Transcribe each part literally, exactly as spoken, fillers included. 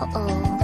Uh-oh.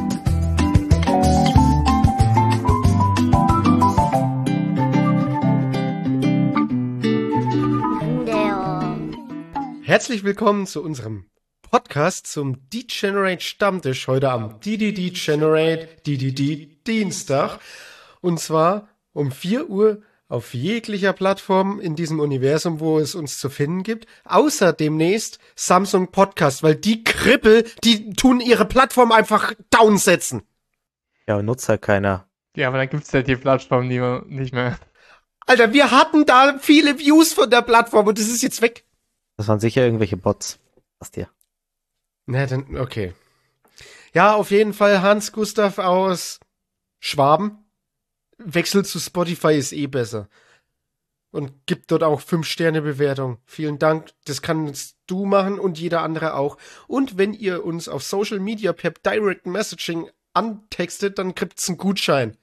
Herzlich willkommen zu unserem Podcast zum Degenerate Stammtisch heute am D D Degenerate D D D Dienstag. Und zwar um vier Uhr auf jeglicher Plattform in diesem Universum, wo es uns zu finden gibt. Außer demnächst Samsung Podcast, weil die Krippel, die tun ihre Plattform einfach downsetzen. Ja, nutzt halt keiner. Ja, aber dann gibt's ja die Plattform nie mehr, nicht mehr. Alter, wir hatten da viele Views von der Plattform und das ist jetzt weg. Das waren sicher irgendwelche Bots. Was dir? Na, dann, okay. Ja, auf jeden Fall Hans Gustav aus Schwaben. Wechsel zu Spotify ist eh besser. Und gibt dort auch fünf Sterne Bewertung. Vielen Dank. Das kannst du machen und jeder andere auch. Und wenn ihr uns auf Social Media per Direct Messaging antextet, dann kriegt's einen Gutschein.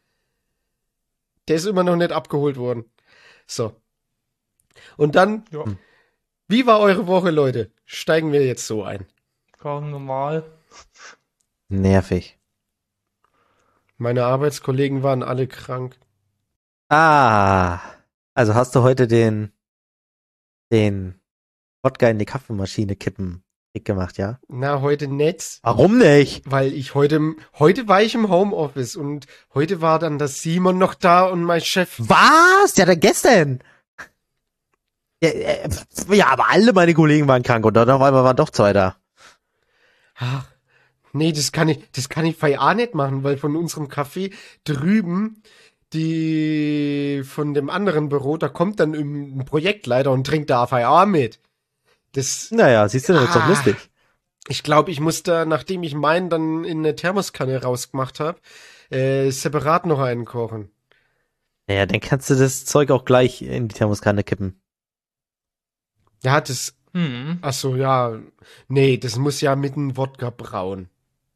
Der ist immer noch nicht abgeholt worden. So. Und dann, Ja, wie war eure Woche, Leute? Steigen wir jetzt so ein. ganz normal. Nervig. Meine Arbeitskollegen waren alle krank. Ah. Also hast du heute den den Wodka in die Kaffeemaschine kippen Trick gemacht, ja? Na, heute nicht. Warum nicht? Weil ich heute, heute war ich im Homeoffice und heute war dann das Simon noch da und mein Chef. Was? Ja, dann gestern. Ja, äh, ja, aber alle meine Kollegen waren krank und dann auf einmal waren doch zwei da. Ach, nee, das kann ich, das kann ich bei A nicht machen, weil von unserem Café drüben, die von dem anderen Büro, da kommt dann ein Projektleiter und trinkt da F I A mit. Das, Naja, siehst du, das ist doch Ah. lustig. ich glaube, ich muss da, nachdem ich meinen dann in eine Thermoskanne rausgemacht habe, äh, separat noch einen kochen. Naja, dann kannst du das Zeug auch gleich in die Thermoskanne kippen. Ja, das, Hm. ach so, ja, nee, das muss ja mit einem Wodka brauen.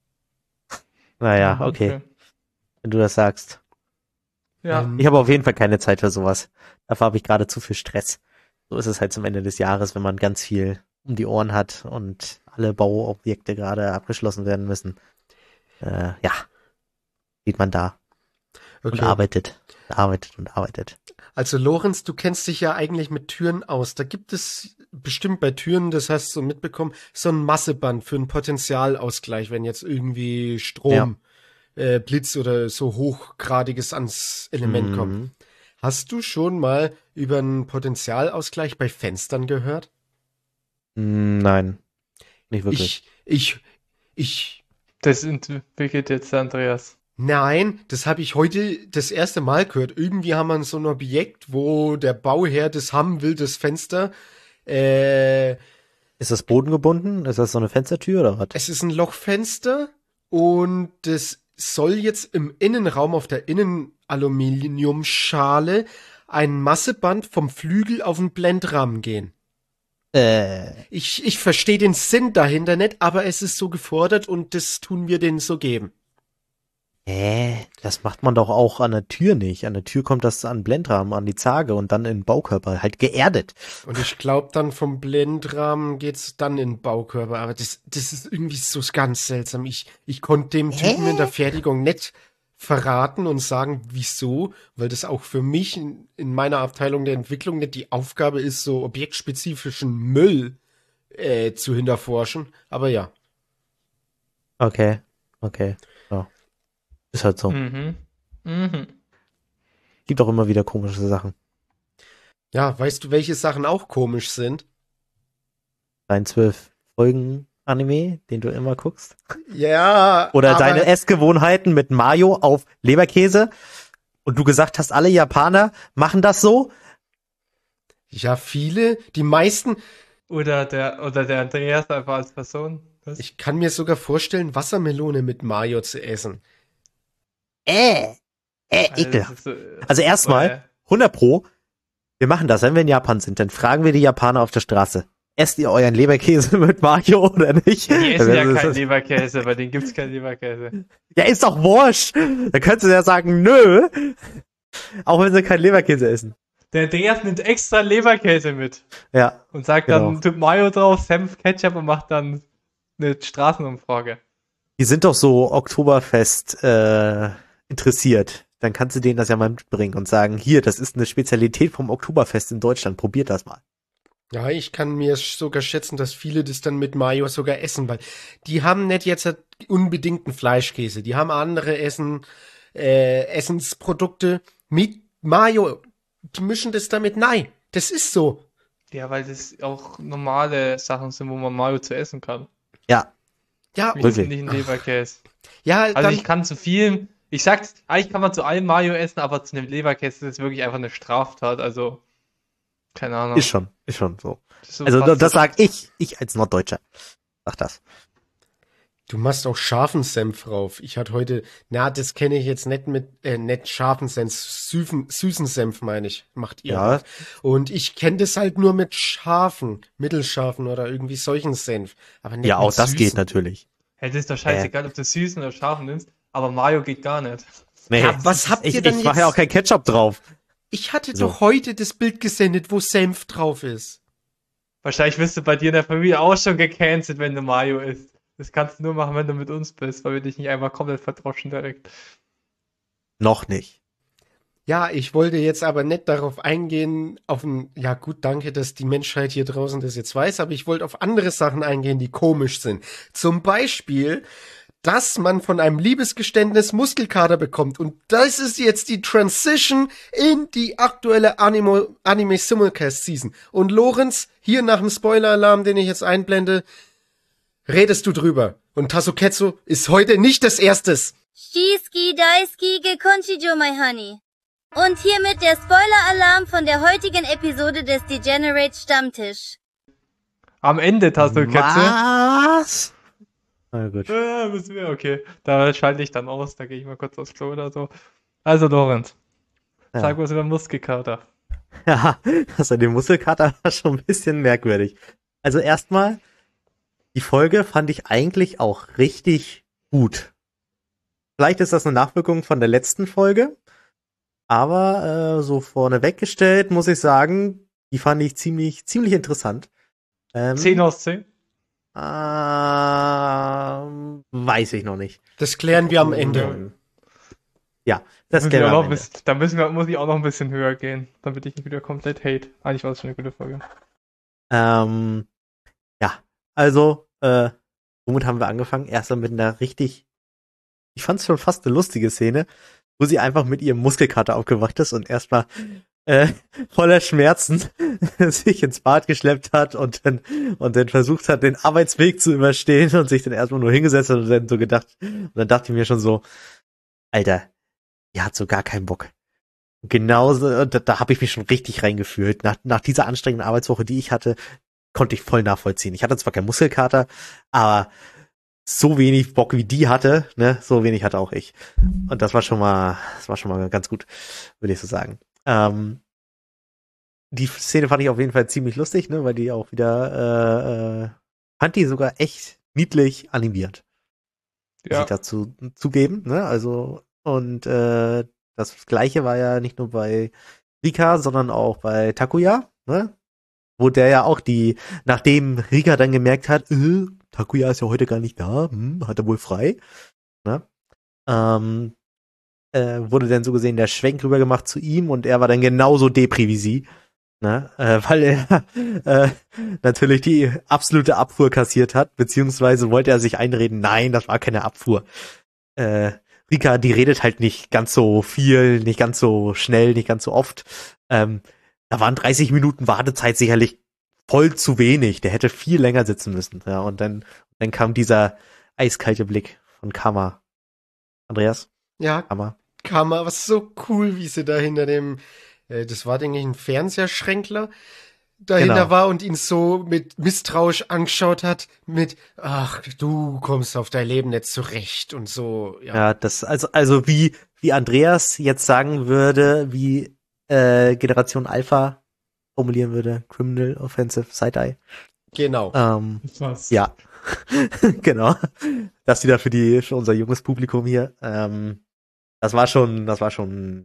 Naja, okay, wenn du das sagst. Ja, Ähm, Ich habe auf jeden Fall keine Zeit für sowas. Dafür habe ich gerade zu viel Stress. So ist es halt zum Ende des Jahres, wenn man ganz viel um die Ohren hat und alle Bauobjekte gerade abgeschlossen werden müssen. Äh, ja, steht man da und okay. arbeitet, arbeitet und arbeitet. Also Lorenz, du kennst dich ja eigentlich mit Türen aus. Da gibt es bestimmt bei Türen, das hast du mitbekommen, so ein Masseband für einen Potentialausgleich, wenn jetzt irgendwie Strom, äh, Blitz oder so hochgradiges ans Element kommt. Mhm. Hast du schon mal über einen Potentialausgleich bei Fenstern gehört? Mm, Nein, nicht wirklich. Ich, ich, ich, das entwickelt jetzt der Andreas. nein, das habe ich heute das erste Mal gehört. Irgendwie haben wir so ein Objekt, wo der Bauherr das haben will, das Fenster. Äh, Ist das bodengebunden? Ist das so eine Fenstertür oder was? es ist ein Lochfenster und das soll jetzt im Innenraum auf der Innenaluminiumschale ein Masseband vom Flügel auf den Blendrahmen gehen. Äh, Ich, ich verstehe den Sinn dahinter nicht, aber es ist so gefordert und das tun wir denen so geben. hä? Das macht man doch auch an der Tür nicht. An der Tür kommt das an Blendrahmen, an die Zarge und dann in den Baukörper, halt geerdet. Und ich glaube, dann vom Blendrahmen geht's dann in den Baukörper. Aber das, das ist irgendwie so ganz seltsam. Ich, ich konnte dem Typen Hä? in der Fertigung nicht verraten und sagen, wieso, weil das auch für mich in, in meiner Abteilung der Entwicklung nicht die Aufgabe ist, so objektspezifischen Müll äh, zu hinterforschen. Aber ja. Okay, okay. Ja. Ist halt so. Mhm. Mhm. Gibt auch immer wieder komische Sachen. Ja, weißt du, welche Sachen auch komisch sind? Dein zwölf Folgen Anime, den du immer guckst. Ja. Oder aber deine Essgewohnheiten mit Mayo auf Leberkäse. Und du gesagt hast, alle Japaner machen das so. Ja, viele, die meisten. Oder der, oder der Andreas einfach als Person. Was? Ich kann mir sogar vorstellen, Wassermelone mit Mayo zu essen. Äh, äh, Also, ekelhaft. das ist so- Also erstmal, hundert Pro, wir machen das, wenn wir in Japan sind, dann fragen wir die Japaner auf der Straße. Esst ihr euren Leberkäse mit Mayo oder nicht? Die essen ja Das ist- keinen Leberkäse, bei denen gibt's keinen Leberkäse. Ja, ist doch wurscht. Da könntest du ja sagen, nö. Auch wenn sie keinen Leberkäse essen. Der Andreas nimmt extra Leberkäse mit Ja, und sagt Genau. dann, tut Mayo drauf, Senf, Ketchup und macht dann eine Straßenumfrage. Die sind doch so Oktoberfest äh, interessiert. Dann kannst du denen das ja mal mitbringen und sagen, hier, das ist eine Spezialität vom Oktoberfest in Deutschland, probiert das mal. Ja, ich kann mir sogar schätzen, dass viele das dann mit Mayo sogar essen, weil die haben nicht jetzt unbedingt einen Fleischkäse. Die haben andere Essen, äh, Essensprodukte mit Mayo. Die mischen das damit. Nein, das ist so. Ja, weil das auch normale Sachen sind, wo man Mayo zu essen kann. Ja, Ja, Ich Wirklich? nicht ein Leberkäse. ja, Also dann, ich kann zu viel, ich sag's, eigentlich kann man zu allem Mayo essen, aber zu einem Leberkäse ist es wirklich einfach eine Straftat. Also, keine Ahnung. ist schon, ist schon so. Das ist so Also fast das so- sag ich, ich als Norddeutscher. Sag das. du machst auch scharfen Senf drauf. Ich hatte heute, na, das kenne ich jetzt nicht mit, äh, nicht scharfen Senf, süßen, süßen Senf meine ich, macht ihr. Ja. Und ich kenne das halt nur mit scharfen, mittelscharfen oder irgendwie solchen Senf. Aber nicht Ja, auch mit das süßen. geht natürlich. Hey, das ist doch scheißegal, ob du süßen oder scharfen nimmst, aber Mayo geht gar nicht. Nee, Ja, was habt ich, ihr denn ich mache ja jetzt- auch kein Ketchup drauf. Ich hatte So. doch heute das Bild gesendet, wo Senf drauf ist. Wahrscheinlich wirst du bei dir in der Familie auch schon gecancelt, wenn du Mayo isst. Das kannst du nur machen, wenn du mit uns bist, weil wir dich nicht einfach komplett verdroschen direkt. Noch nicht. Ja, ich wollte jetzt aber nicht darauf eingehen, auf ein, ja gut, danke, dass die Menschheit hier draußen das jetzt weiß, aber ich wollte auf andere Sachen eingehen, die komisch sind. Zum Beispiel, dass man von einem Liebesgeständnis Muskelkater bekommt. Und das ist jetzt die Transition in die aktuelle Animo, Anime Simulcast Season. Und Lorenz, hier nach dem Spoiler-Alarm, den ich jetzt einblende, redest du drüber. Und Tasuketsu ist heute nicht das Erstes. Shiski Daisuki Gekonchijo My Honey. Und hiermit der Spoiler-Alarm von der heutigen Episode des Degenerate Stammtisch. Am Ende Tasso-Ketze. Was? Na gut. Äh, müssen wir, okay. Da schalte ich dann aus, da gehe ich mal kurz aufs Klo oder so. Also, Lorenz, Ja. sag was über Muskelkater. Ja, also die Muskelkater war schon ein bisschen merkwürdig. Also erstmal, die Folge fand ich eigentlich auch richtig gut. Vielleicht ist das eine Nachwirkung von der letzten Folge, aber äh, so vorneweg gestellt muss ich sagen, die fand ich ziemlich, ziemlich interessant. Ähm, zehn aus zehn. Ähm, weiß ich noch nicht. Das klären wir am Ende. Ja, das müssen kennen wir wir auch am noch Ende. bis, da müssen wir, muss ich auch noch ein bisschen höher gehen, damit ich nicht wieder komplett hate. Eigentlich war es schon eine gute Folge. Ähm, ja, also, äh, womit haben wir angefangen? Erstmal mit einer richtig, ich fand es schon fast eine lustige Szene, wo sie einfach mit ihrem Muskelkater aufgewacht ist und erstmal äh, voller Schmerzen sich ins Bad geschleppt hat und dann und dann versucht hat, den Arbeitsweg zu überstehen und sich dann erstmal nur hingesetzt hat und dann so gedacht, und dann dachte ich mir schon so, Alter, die hat so gar keinen Bock. Genauso, da, da habe ich mich schon richtig reingefühlt. Nach, nach dieser anstrengenden Arbeitswoche, die ich hatte, konnte ich voll nachvollziehen. Ich hatte zwar keinen Muskelkater, aber so wenig Bock wie die hatte, ne, so wenig hatte auch ich. Und das war schon mal, das war schon mal ganz gut, würde ich so sagen. Ähm, die Szene fand ich auf jeden Fall ziemlich lustig, ne, weil die auch wieder, äh, äh, fand die sogar echt niedlich animiert. Muss Ja. ich dazu zugeben, ne, also, und, äh, das Gleiche war ja nicht nur bei Rika, sondern auch bei Takuya, ne, wo der ja auch die, nachdem Rika dann gemerkt hat, äh, Takuya ist ja heute gar nicht da, hm, hat er wohl frei, ne? Ähm, äh, wurde dann so gesehen der Schwenk rüber gemacht zu ihm und er war dann genauso depri wie sie, ne? Äh, weil er äh, natürlich die absolute Abfuhr kassiert hat, beziehungsweise wollte er sich einreden, nein, das war keine Abfuhr. Äh, Rika, die redet halt nicht ganz so viel, nicht ganz so schnell, nicht ganz so oft. Ähm, da waren dreißig Minuten Wartezeit sicherlich voll zu wenig. Der hätte viel länger sitzen müssen. Ja, und dann, dann kam dieser eiskalte Blick von Kama. Andreas? Ja, Kama? Kammer, was so cool, wie sie da hinter dem, äh, das war, denke ich, ein Fernseherschränkler, dahinter Genau. war und ihn so mit misstrauisch angeschaut hat, mit, ach, du kommst auf dein Leben nicht zurecht und so, ja. Ja, das, also, also wie, wie Andreas jetzt sagen würde, wie äh, Generation Alpha formulieren würde, Criminal Offensive Side-Eye. Genau. Ähm, Was? ja, genau. Das wieder für die, für unser junges Publikum hier. Ähm, das war schon, das war schon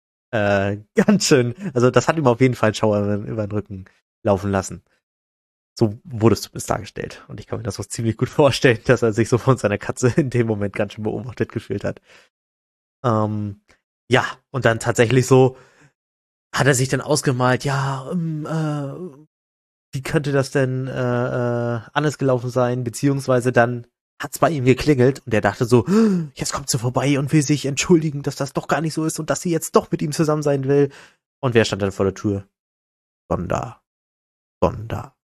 äh, ganz schön. Also das hat ihm auf jeden Fall einen Schauer über, über den Rücken laufen lassen. So wurde es zumindest dargestellt. Und ich kann mir das auch ziemlich gut vorstellen, dass er sich so von seiner Katze in dem Moment ganz schön beobachtet gefühlt hat. Ähm, ja, und dann tatsächlich so hat er sich dann ausgemalt, ja, ähm, äh, wie könnte das denn äh, äh, anders gelaufen sein, beziehungsweise dann hat's bei ihm geklingelt und er dachte so, jetzt kommt sie vorbei und will sich entschuldigen, dass das doch gar nicht so ist und dass sie jetzt doch mit ihm zusammen sein will. Und wer stand dann vor der Tür? Gonda. Gonda.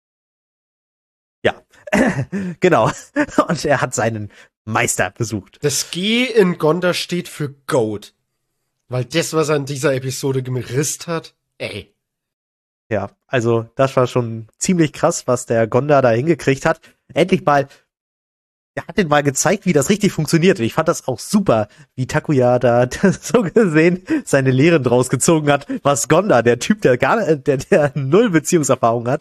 Ja, genau. Und er hat seinen Meister besucht. Das G in Gonda steht für Goat. Weil das, was er in dieser Episode gerisst hat, ey. Ja, also das war schon ziemlich krass, was der Gonda da hingekriegt hat. Endlich mal, der hat den mal gezeigt, wie das richtig funktioniert. Und ich fand das auch super, wie Takuya da so gesehen seine Lehren draus gezogen hat, was Gonda, der Typ, der gar der, der null Beziehungserfahrung hat,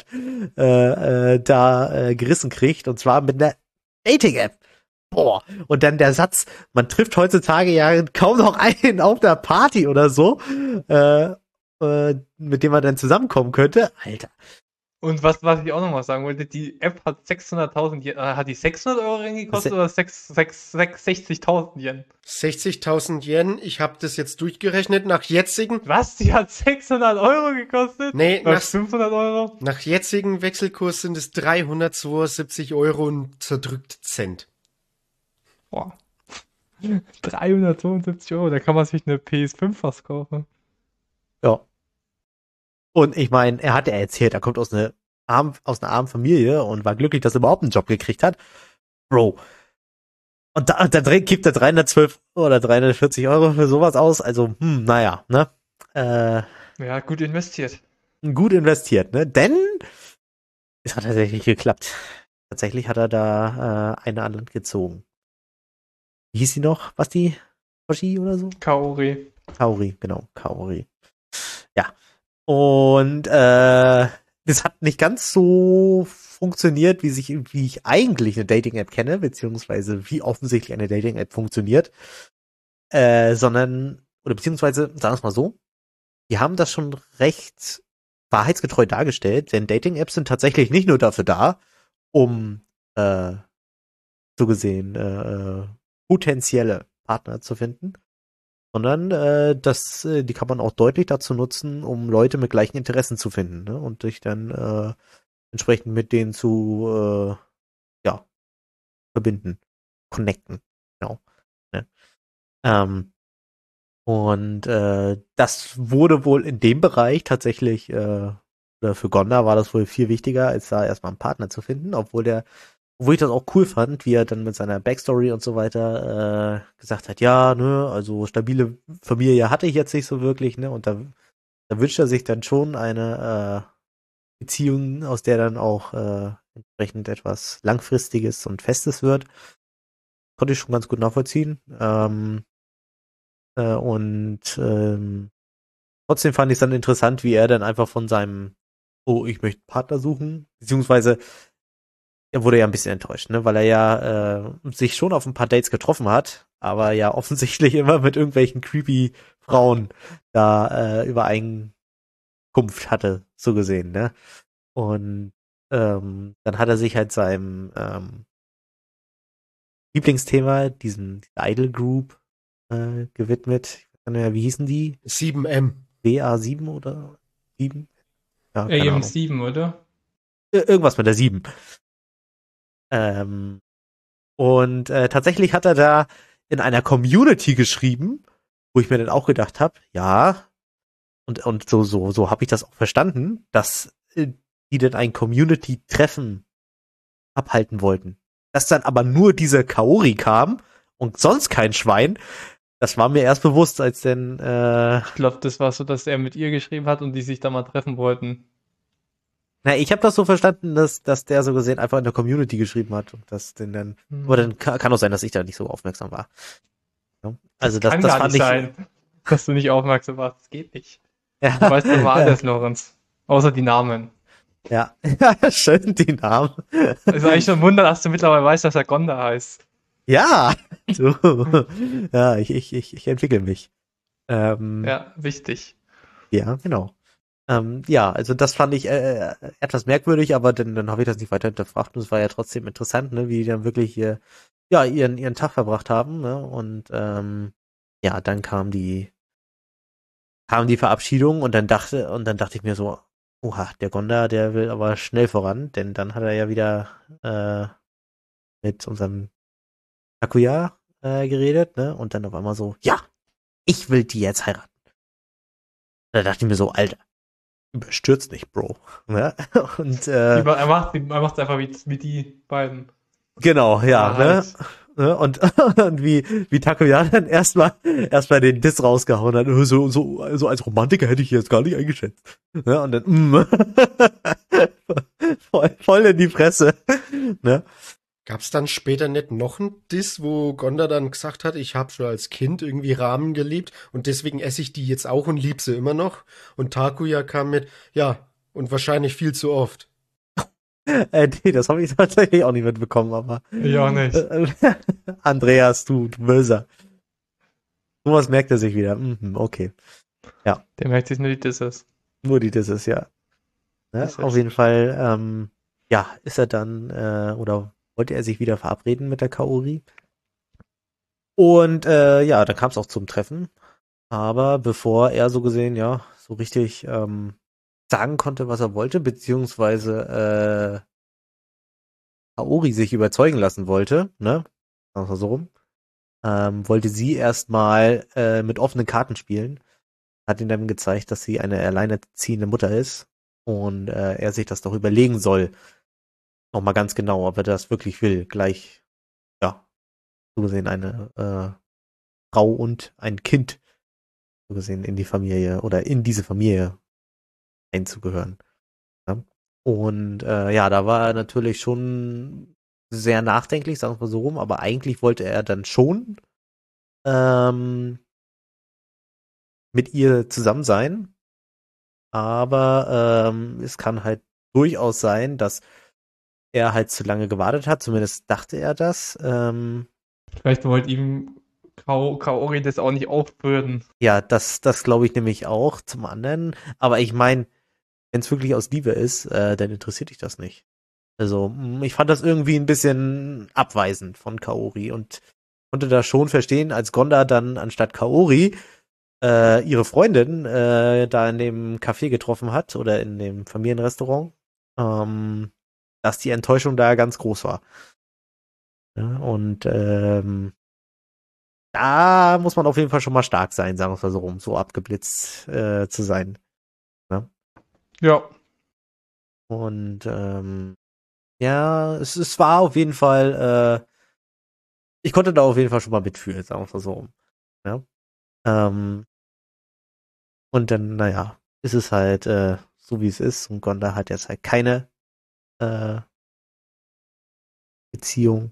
äh, äh, da äh, gerissen kriegt. Und zwar mit einer Dating-App. Boah. Und dann der Satz, man trifft heutzutage ja kaum noch einen auf der Party oder so, äh, äh, mit dem man dann zusammenkommen könnte. Alter. Und was, was ich auch noch mal sagen wollte, die App hat sechshunderttausend Yen, äh, hat die sechshundert Euro gekostet Se- oder sechs- sechs- sechs- sechzigtausend Yen? sechzigtausend Yen, ich habe das jetzt durchgerechnet, nach jetzigen, Was? Die hat sechshundert Euro gekostet? Nee, Oder nach- fünfhundert Euro? nach jetzigen Wechselkurs sind es dreihundertzweiundsiebzig Euro und zerdrückt Cent. Boah. dreihundertzweiundsiebzig Euro, da kann man sich eine P S fünf fast kaufen. Ja. Und ich meine, er hat ja erzählt, er kommt aus einer armen, aus einer armen Familie und war glücklich, dass er überhaupt einen Job gekriegt hat. Bro. Und da, da drin gibt er dreihundertzwölf oder dreihundertvierzig Euro für sowas aus. Also, hm, naja, ne? Äh, Ja, gut investiert. gut investiert, ne? Denn es hat tatsächlich geklappt. Tatsächlich hat er da äh, eine an Land gezogen. Wie hieß sie noch? Was die? Hoshi oder so? Kaori. Kaori, genau, Kaori. Ja. Und äh, das hat nicht ganz so funktioniert, wie sich, wie ich eigentlich eine Dating-App kenne, beziehungsweise wie offensichtlich eine Dating-App funktioniert. Äh, sondern, oder beziehungsweise, sagen wir es mal so, die haben das schon recht wahrheitsgetreu dargestellt, denn Dating-Apps sind tatsächlich nicht nur dafür da, um äh, so gesehen äh, potenzielle Partner zu finden, sondern äh, das, äh, die kann man auch deutlich dazu nutzen, um Leute mit gleichen Interessen zu finden, ne? Und sich dann äh, entsprechend mit denen zu äh, ja verbinden, connecten, genau. Ne? Ähm, und äh, das wurde wohl in dem Bereich tatsächlich, äh, oder für Gonda war das wohl viel wichtiger, als da erstmal einen Partner zu finden, obwohl der Wo ich das auch cool fand, wie er dann mit seiner Backstory und so weiter äh, gesagt hat, ja, ne, also stabile Familie hatte ich jetzt nicht so wirklich, ne, und da, da wünscht er sich dann schon eine äh, Beziehung, aus der dann auch äh, entsprechend etwas Langfristiges und Festes wird. Konnte ich schon ganz gut nachvollziehen. Ähm, äh, und ähm, trotzdem fand ich es dann interessant, wie er dann einfach von seinem, oh, ich möchte einen Partner suchen, beziehungsweise er wurde ja ein bisschen enttäuscht, ne, weil er ja äh, sich schon auf ein paar Dates getroffen hat, aber ja offensichtlich immer mit irgendwelchen creepy Frauen da äh, Übereinkunft hatte, so gesehen, ne. Und ähm, dann hat er sich halt seinem ähm, Lieblingsthema, diesem Idol Group, äh, gewidmet. Ich weiß nicht mehr, wie hießen die? sieben M. W A sieben oder sieben? Ja, keine A M Ahnung. sieben, oder? Ir- Irgendwas mit der sieben. Ähm, und äh, tatsächlich hat er da in einer Community geschrieben, wo ich mir dann auch gedacht habe, ja, und und so so so habe ich das auch verstanden, dass äh, die dann ein Community-Treffen abhalten wollten. Dass dann aber nur diese Kaori kam und sonst kein Schwein, das war mir erst bewusst, als denn äh, Ich glaube, das war so, dass er mit ihr geschrieben hat und die sich da mal treffen wollten. na, ich habe das so verstanden, dass dass der so gesehen einfach in der Community geschrieben hat und das denn dann, Hm. aber dann kann, kann auch sein, dass ich da nicht so aufmerksam war. Ja, also das kann das gar fand nicht ich sein, dass du nicht aufmerksam warst. Das geht nicht. ja, Du weißt immer alles, Lorenz. Außer die Namen. ja, schön die Namen. Das ist eigentlich schon ein Wunder, dass du mittlerweile weißt, dass er Gonda heißt. Ja, du. Ja, ich ich ich ich entwickle mich. Ähm, ja. Ja, wichtig. ja, genau. Ähm, ja, also das fand ich äh, etwas merkwürdig, aber dann, dann habe ich das nicht weiter hinterfragt und es war ja trotzdem interessant, ne, wie die dann wirklich hier, ja, ihren, ihren Tag verbracht haben, ne, und ähm, ja, dann kam die, kam die Verabschiedung und dann dachte, und dann dachte ich mir so, oha, der Gonda, der will aber schnell voran, denn dann hat er ja wieder äh, mit unserem Takuya äh, geredet, ne, und dann auf einmal so, ja, ich will die jetzt heiraten. Da dachte ich mir so, Alter, überstürzt nicht, Bro. Ne? Und äh, er macht er macht einfach wie, wie die beiden. genau, ja, Ja, ne? halt. Ne? Und, und wie, wie Takuya dann erstmal erstmal den Diss rausgehauen hat, so, so, so als Romantiker hätte ich jetzt gar nicht eingeschätzt. Ne? Und dann mm, voll, voll in die Fresse. Ne? Gab's dann später nicht noch einen Diss, wo Gonda dann gesagt hat, ich habe schon als Kind irgendwie Ramen geliebt und deswegen esse ich die jetzt auch und lieb sie immer noch? Und Takuya kam mit, ja, und wahrscheinlich viel zu oft. Äh, nee, das habe ich tatsächlich auch nicht mitbekommen, aber Ich auch nicht. äh, Andreas, du, du Böser. Sowas merkt er sich wieder. Mhm, okay. Der merkt sich nur die Disses. Nur die Disses, ja. Ne? Das ist Auf jeden Fall, ähm, ja, ist er dann, äh, oder wollte er sich wieder verabreden mit der Kaori. Und äh, ja, dann kam es auch zum Treffen. Aber bevor er so gesehen, ja, so richtig ähm, sagen konnte, was er wollte, beziehungsweise äh, Kaori sich überzeugen lassen wollte, ne? Sagen wir so rum, ähm, wollte sie erstmal äh, mit offenen Karten spielen. Hat ihm dann gezeigt, dass sie eine alleinerziehende Mutter ist und äh, er sich das doch überlegen soll. Nochmal ganz genau, ob er das wirklich will. Gleich, ja, so gesehen eine äh, Frau und ein Kind, so gesehen in die Familie oder in diese Familie einzugehören. Ja? Und äh, ja, da war er natürlich schon sehr nachdenklich, sagen wir mal so rum, aber eigentlich wollte er dann schon ähm, mit ihr zusammen sein. Aber ähm, es kann halt durchaus sein, dass er halt zu lange gewartet hat, zumindest dachte er das. Ähm, Vielleicht wollte ihm Kao- Kaori das auch nicht aufbürden. ja, das, das glaube ich nämlich auch zum anderen. Aber ich meine, wenn es wirklich aus Liebe ist, äh, dann interessiert dich das nicht. Also, mh, ich fand das irgendwie ein bisschen abweisend von Kaori und konnte das schon verstehen, als Gonda dann anstatt Kaori äh, ihre Freundin äh, da in dem Café getroffen hat oder in dem Familienrestaurant, ähm, dass die Enttäuschung da ganz groß war. Ja, und ähm, da muss man auf jeden Fall schon mal stark sein, sagen wir es mal so rum, so abgeblitzt äh, zu sein. Ja. Und ähm, ja, es, es war auf jeden Fall, äh, ich konnte da auf jeden Fall schon mal mitfühlen, sagen wir es mal so rum. Ja. Ähm, und dann, naja, ist es halt äh, so, wie es ist. Und Gonda hat jetzt halt keine äh, Beziehung.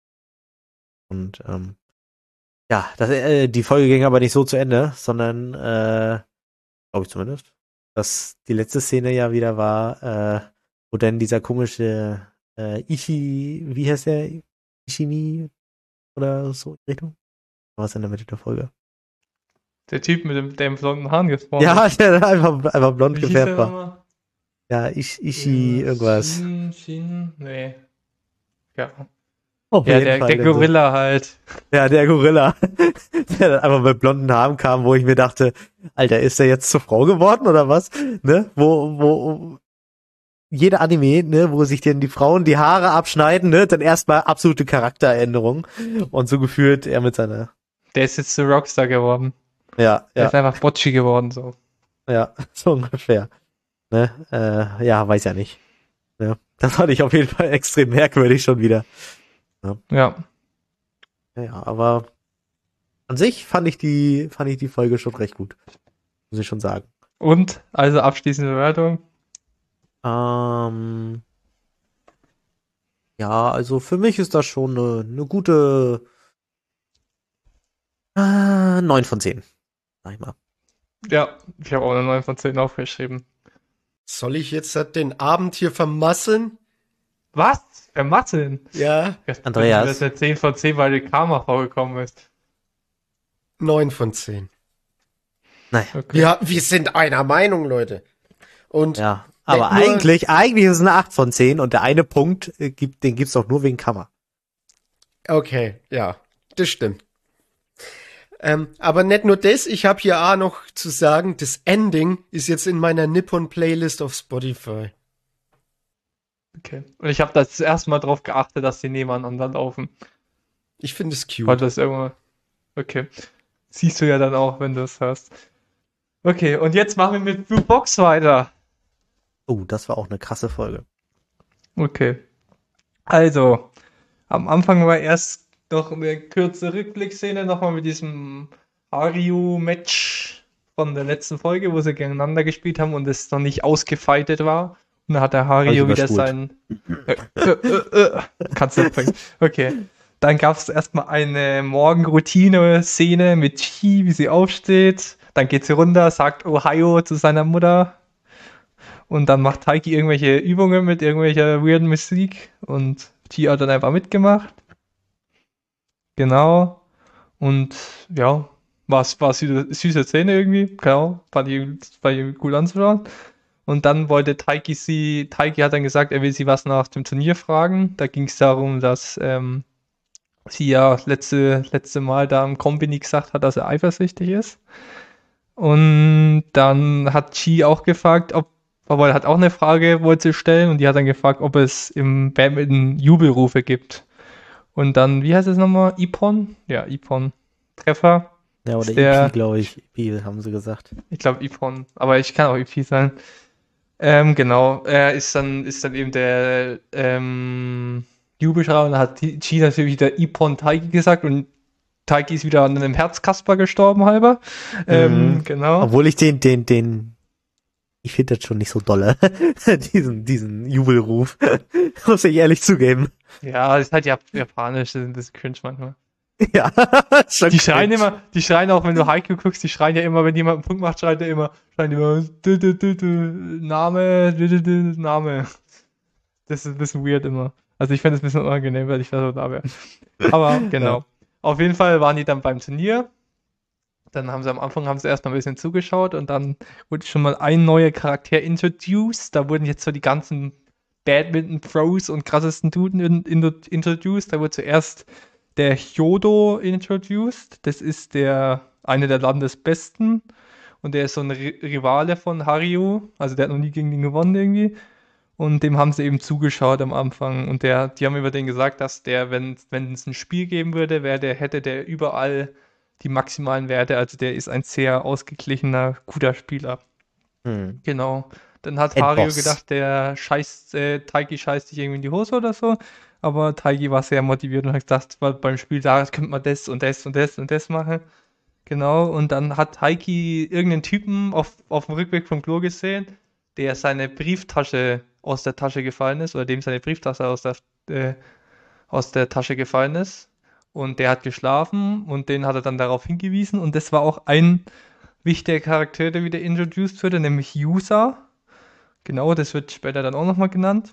Und ähm, ja, das, äh, die Folge ging aber nicht so zu Ende, sondern, äh, glaube ich zumindest, dass die letzte Szene ja wieder war, äh, wo dann dieser komische äh, Ichi, wie heißt der? Ishimi oder so in die Richtung? Was in der Mitte der Folge? Der Typ mit dem, dem blonden Haaren gesprochen. Ja, der einfach, einfach blond Wie hieß gefärbt der war. nochmal? Ja, Ish, Ishi, irgendwas. Shin, Shin, nee. Ja. Auf Ja, jeden der, Fall der dann so. Gorilla halt. Ja, der Gorilla, der dann einfach mit blonden Haaren kam, wo ich mir dachte, Alter, ist der jetzt zur Frau geworden oder was? Ne? Wo, wo, jeder Anime, ne, wo sich denn die Frauen die Haare abschneiden, ne, dann erstmal absolute Charakteränderung. Und so gefühlt er mit seiner, Der ist jetzt zu Rockstar geworden. ja, Der ja, ist einfach Bocci geworden, so. ja, so ungefähr. Ne, äh, ja, weiß ja nicht. Ja, das fand ich auf jeden Fall extrem merkwürdig schon wieder. Ja. Ja, aber an sich fand ich die, fand ich die Folge schon recht gut. Muss ich schon sagen. Und, also abschließende Bewertung. Ähm, ja, also für mich ist das schon eine, eine gute äh, neun von zehn. Sag ich mal. Ja, ich habe auch eine neun von zehn aufgeschrieben. Soll ich jetzt den Abend hier vermasseln? Was? Vermasseln? Ja, Andreas. Das ist eine zehn von zehn, weil die Karma vorgekommen ist. neun von zehn. Naja. Okay. Ja, wir sind einer Meinung, Leute. Und Ja, aber nicht nur- eigentlich, eigentlich ist es eine acht von zehn und der eine Punkt, äh, gibt, den gibt's doch nur wegen Kammer. Okay, ja, das stimmt. Ähm, aber nicht nur das, ich habe hier auch noch zu sagen, das Ending ist jetzt in meiner Nippon-Playlist auf Spotify. Okay. Und ich habe das erste Mal drauf geachtet, dass die nebeneinander laufen. Ich finde es Weil cute. das irgendwann. Okay. Siehst du ja dann auch, wenn du es hörst. Okay, und jetzt machen wir mit Blue Box weiter. Oh, das war auch eine krasse Folge. Okay. Also, am Anfang war erst noch eine kurze Rückblickszene, nochmal mit diesem Hario-Match von der letzten Folge, wo sie gegeneinander gespielt haben und es noch nicht ausgefeitet war. Und dann hat der Hario Hab ich wieder überspult. sein... Äh, äh, äh, äh. Kannst du nicht bringen. Okay. Dann gab es erstmal eine Morgenroutine-Szene mit Chi, wie sie aufsteht. Dann geht sie runter, sagt Ohio zu seiner Mutter. Und dann macht Taiki irgendwelche Übungen mit irgendwelcher weirden Musik. Und Chi hat dann einfach mitgemacht. Genau. Und ja, war war süße, süße Szene irgendwie. Genau. Fand ich, fand ich cool anzuschauen. Und dann wollte Taiki sie, Taiki hat dann gesagt, er will sie was nach dem Turnier fragen. Da ging es darum, dass ähm, sie ja letzte, letzte Mal da im Kombini gesagt hat, dass er eifersüchtig ist. Und dann hat Chi auch gefragt, ob, aber er hat auch eine Frage, wollte sie stellen, und die hat dann gefragt, ob es im Badminton Jubelrufe gibt. Und dann, wie heißt es nochmal? Ippon? Ja, Ippon. Treffer. Ja, oder Ist der- E P, glaube ich. E P, haben sie gesagt. Ich glaube Ippon, aber ich kann auch I P sein. Ähm, genau, er ist dann, ist dann eben der ähm, Jubelschrei, und dann hat die- Chi natürlich wieder Ippon Taiki gesagt, und Taiki ist wieder an einem Herzkasper gestorben halber. Ähm, Mhm. genau. Obwohl ich den, den, den, ich finde das schon nicht so dolle. diesen, diesen Jubelruf. Muss ich ehrlich zugeben. Ja, ist halt Jap japanisch, das ist ein bisschen cringe manchmal. Ja, schon Die schreien cringe. immer, die schreien auch, wenn du Haiku guckst, die schreien ja immer, wenn jemand einen Punkt macht, schreit er immer, schreien die immer, dü, dü, dü, dü, Name, dü, dü, dü, Name. Das ist ein bisschen weird immer. Also ich fände es ein bisschen unangenehm, weil ich da so da wäre. Aber genau. Ja. Auf jeden Fall waren die dann beim Turnier. Dann haben sie am Anfang haben sie erstmal ein bisschen zugeschaut, und dann wurde schon mal ein neuer Charakter introduced. Da wurden jetzt so die ganzen Badminton-Pros und krassesten Duden in, in, introduced. Da wurde zuerst der Hyodo introduced. Das ist der eine der Landesbesten, und der ist so ein Ri- Rivale von Hario. Also der hat noch nie gegen den gewonnen irgendwie. Und dem haben sie eben zugeschaut am Anfang. Und der, die haben über den gesagt, dass der, wenn, wenn es ein Spiel geben würde, wäre der, hätte der überall die maximalen Werte. Also der ist ein sehr ausgeglichener, guter Spieler. Hm. Genau. Dann hat Endboss. Hario gedacht, der scheißt, äh, Taiki scheißt sich irgendwie in die Hose oder so. Aber Taiki war sehr motiviert und hat gesagt, weil beim Spiel da könnte man das und das und das und das machen. Genau. Und dann hat Taiki irgendeinen Typen auf, auf dem Rückweg vom Klo gesehen, der seine Brieftasche aus der Tasche gefallen ist, oder dem seine Brieftasche aus der, äh, aus der Tasche gefallen ist. Und der hat geschlafen, und den hat er dann darauf hingewiesen. Und das war auch ein wichtiger Charakter, der wieder introduced wurde, nämlich Yusa. Genau, das wird später dann auch nochmal genannt.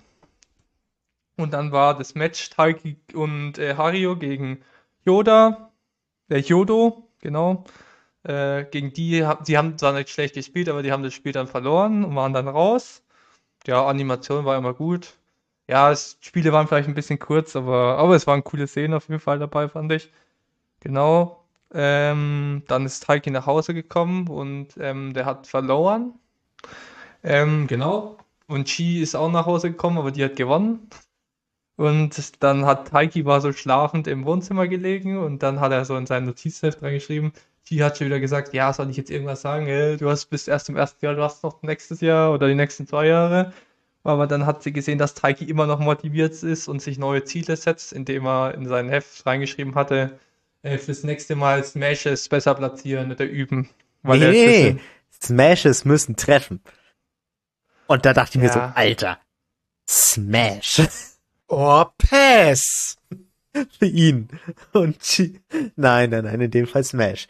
Und dann war das Match Taiki und äh, Hario gegen Yoda, äh, Yodo, genau. Äh, gegen die, ha- die haben zwar nicht schlecht gespielt, aber die haben das Spiel dann verloren und waren dann raus. Ja, Animation war immer gut. Ja, es, Spiele waren vielleicht ein bisschen kurz, aber, aber es waren coole Szenen auf jeden Fall dabei, fand ich. Genau. Ähm, dann ist Taiki nach Hause gekommen, und ähm, der hat verloren. Ähm, genau. Und Chi ist auch nach Hause gekommen, aber die hat gewonnen. Und dann hat Taiki war so schlafend im Wohnzimmer gelegen, und dann hat er so in sein Notizheft reingeschrieben. Chi hat schon wieder gesagt, ja, soll ich jetzt irgendwas sagen? Äh, Du hast bist erst im ersten Jahr, du hast noch nächstes Jahr oder die nächsten zwei Jahre. Aber dann hat sie gesehen, dass Taiki immer noch motiviert ist und sich neue Ziele setzt, indem er in sein Heft reingeschrieben hatte, äh, fürs nächste Mal Smashes besser platzieren oder üben. Weil Nee, er nee, ist nee. bisschen- Smashes müssen treffen. Und da dachte ich mir so, Ja. Alter, Smash Oh, Pass. für ihn. Und Chi- nein, nein, nein, in dem Fall Smash.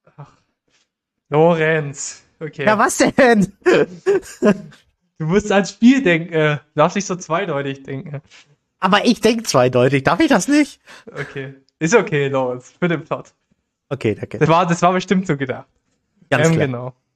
Lorenz. Okay. Ja, was denn? Du musst ans Spiel denken. Äh, du darfst nicht so zweideutig denken. Aber ich denke zweideutig, darf ich das nicht? Okay. Ist okay, Lorenz. Für den Plot. Okay, danke. Das war, das war bestimmt so gedacht. Ganz ähm, klar. Genau.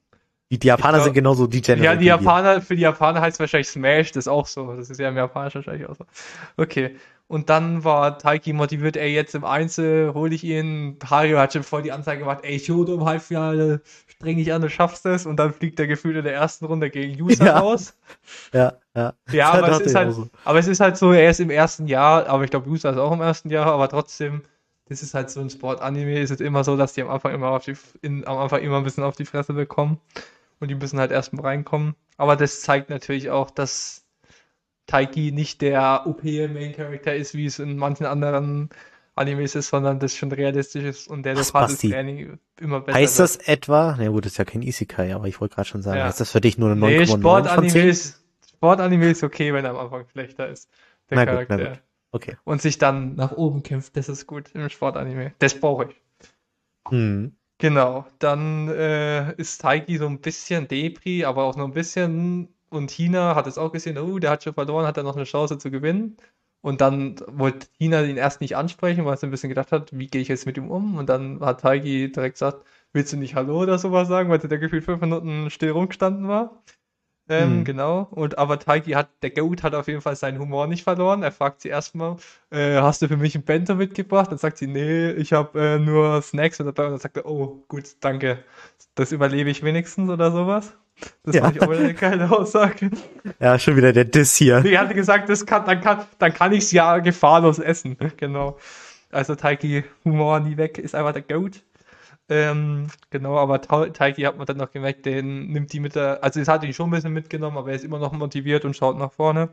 Die, die Japaner glaub- sind genauso degenerate. Ja, die wie wir. Japaner, für die Japaner heißt es wahrscheinlich Smash, das ist auch so. Das ist ja im Japanischen wahrscheinlich auch so. Okay. Und dann war Taiki motiviert, ey, jetzt im Einzel hole ich ihn. Hario hat schon voll die Anzeige gemacht, ey, Shoto im Halbfinale, streng dich an, du schaffst es. Und dann fliegt der gefühlt in der ersten Runde gegen Yusa Ja. raus. Ja, ja. Ja, Das aber es, dachte ist ich halt, auch so. aber es ist halt so, er ist im ersten Jahr, aber ich glaube, Yusa ist auch im ersten Jahr, aber trotzdem, das ist halt so ein Sport-Anime, ist es immer so, dass die am Anfang immer auf die, in, am Anfang immer ein bisschen auf die Fresse bekommen und die müssen halt erstmal reinkommen. Aber das zeigt natürlich auch, dass Taiki nicht der O P-Main-Character ist, wie es in manchen anderen Animes ist, sondern das schon realistisch ist und der Was, durch hartes Basti? Training immer besser Heißt wird. das etwa, na gut, das ist ja kein Isekai, aber ich wollte gerade schon sagen, Ja. heißt das für dich nur eine Nee, neun Komma neun von Sportanime zehn? ist, Sportanime ist okay, wenn er am Anfang schlechter ist, der Na gut, na Charakter. gut. Okay. Und sich dann nach oben kämpft, das ist gut im Sportanime. Das brauche ich. Hm. Genau, dann äh, ist Taiki so ein bisschen Depri, aber auch nur ein bisschen. Und Hina hat es auch gesehen, oh, der hat schon verloren, hat er noch eine Chance zu gewinnen. Und dann wollte Hina ihn erst nicht ansprechen, weil sie ein bisschen gedacht hat, wie gehe ich jetzt mit ihm um? Und dann hat Taiki direkt gesagt, willst du nicht Hallo oder sowas sagen, weil der gefühlt fünf Minuten still rumgestanden war. Ähm, Hm. genau. Und aber Taiki hat, der Goat hat auf jeden Fall seinen Humor nicht verloren. Er fragt sie erstmal, äh, hast du für mich ein Bento mitgebracht? Dann sagt sie, nee, ich habe äh, nur Snacks mit dabei. Und dann sagt er, oh, gut, danke. Das überlebe ich wenigstens oder sowas. Das Ja. fand ich auch wieder eine geile Aussage. Ja, schon wieder der Diss hier. Die hatte gesagt, das kann, dann kann, dann kann ich es ja gefahrlos essen. Genau. Also Taiki, Humor nie weg, ist einfach der Goat. Ähm, genau, aber Ta- Taiki hat man dann noch gemerkt, den nimmt die mit der, also es hat ihn schon ein bisschen mitgenommen, aber er ist immer noch motiviert und schaut nach vorne.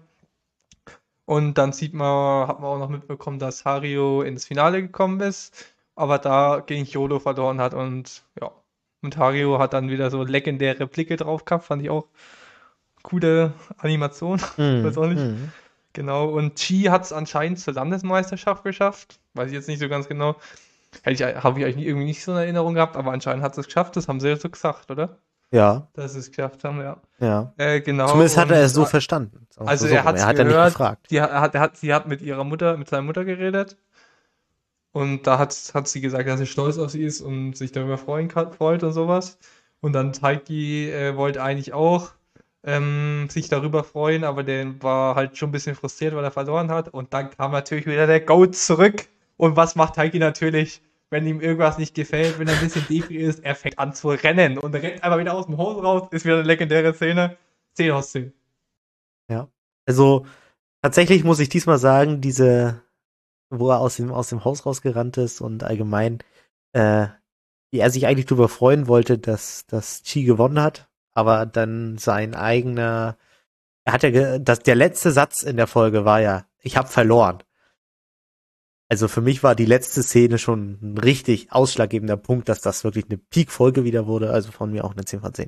Und dann sieht man, hat man auch noch mitbekommen, dass Hario ins Finale gekommen ist, aber da gegen Yodo verloren hat und ja. Und Hario hat dann wieder so legendäre Blicke drauf gehabt, fand ich auch coole Animation. Hm. Weiß auch nicht. Hm. Genau, und Chi hat es anscheinend zur Landesmeisterschaft geschafft. Weiß ich jetzt nicht so ganz genau. Hätte ich, habe ich eigentlich irgendwie nicht so eine Erinnerung gehabt, aber anscheinend hat es geschafft. Das haben sie ja so gesagt, oder? Ja, Dass sie es geschafft haben, ja. ja. Äh, genau. Zumindest hat er es so und, verstanden. Sagen wir Also mal so. er hat's er hat ja nicht gehört. gefragt. Die, er hat, er hat, sie hat mit ihrer Mutter, mit seiner Mutter geredet. Und da hat, hat sie gesagt, dass sie stolz auf sie ist und sich darüber freuen kann, freut und sowas. Und dann Taiki äh, wollte eigentlich auch ähm, sich darüber freuen, aber der war halt schon ein bisschen frustriert, weil er verloren hat. Und dann kam natürlich wieder der Goat zurück. Und was macht Taiki natürlich, wenn ihm irgendwas nicht gefällt, wenn er ein bisschen depri ist? Er fängt an zu rennen und rennt einfach wieder aus dem Haus raus. Ist wieder eine legendäre Szene. zehn aus zehn. Also, tatsächlich muss ich diesmal sagen, diese, wo er aus dem, aus dem Haus rausgerannt ist und allgemein, äh, wie er sich eigentlich darüber freuen wollte, dass, dass Chi gewonnen hat, aber dann sein eigener, er hat ja, ge- das, der letzte Satz in der Folge war ja, ich habe verloren. Also für mich war die letzte Szene schon ein richtig ausschlaggebender Punkt, dass das wirklich eine Peak-Folge wieder wurde, also von mir auch eine zehn von zehn.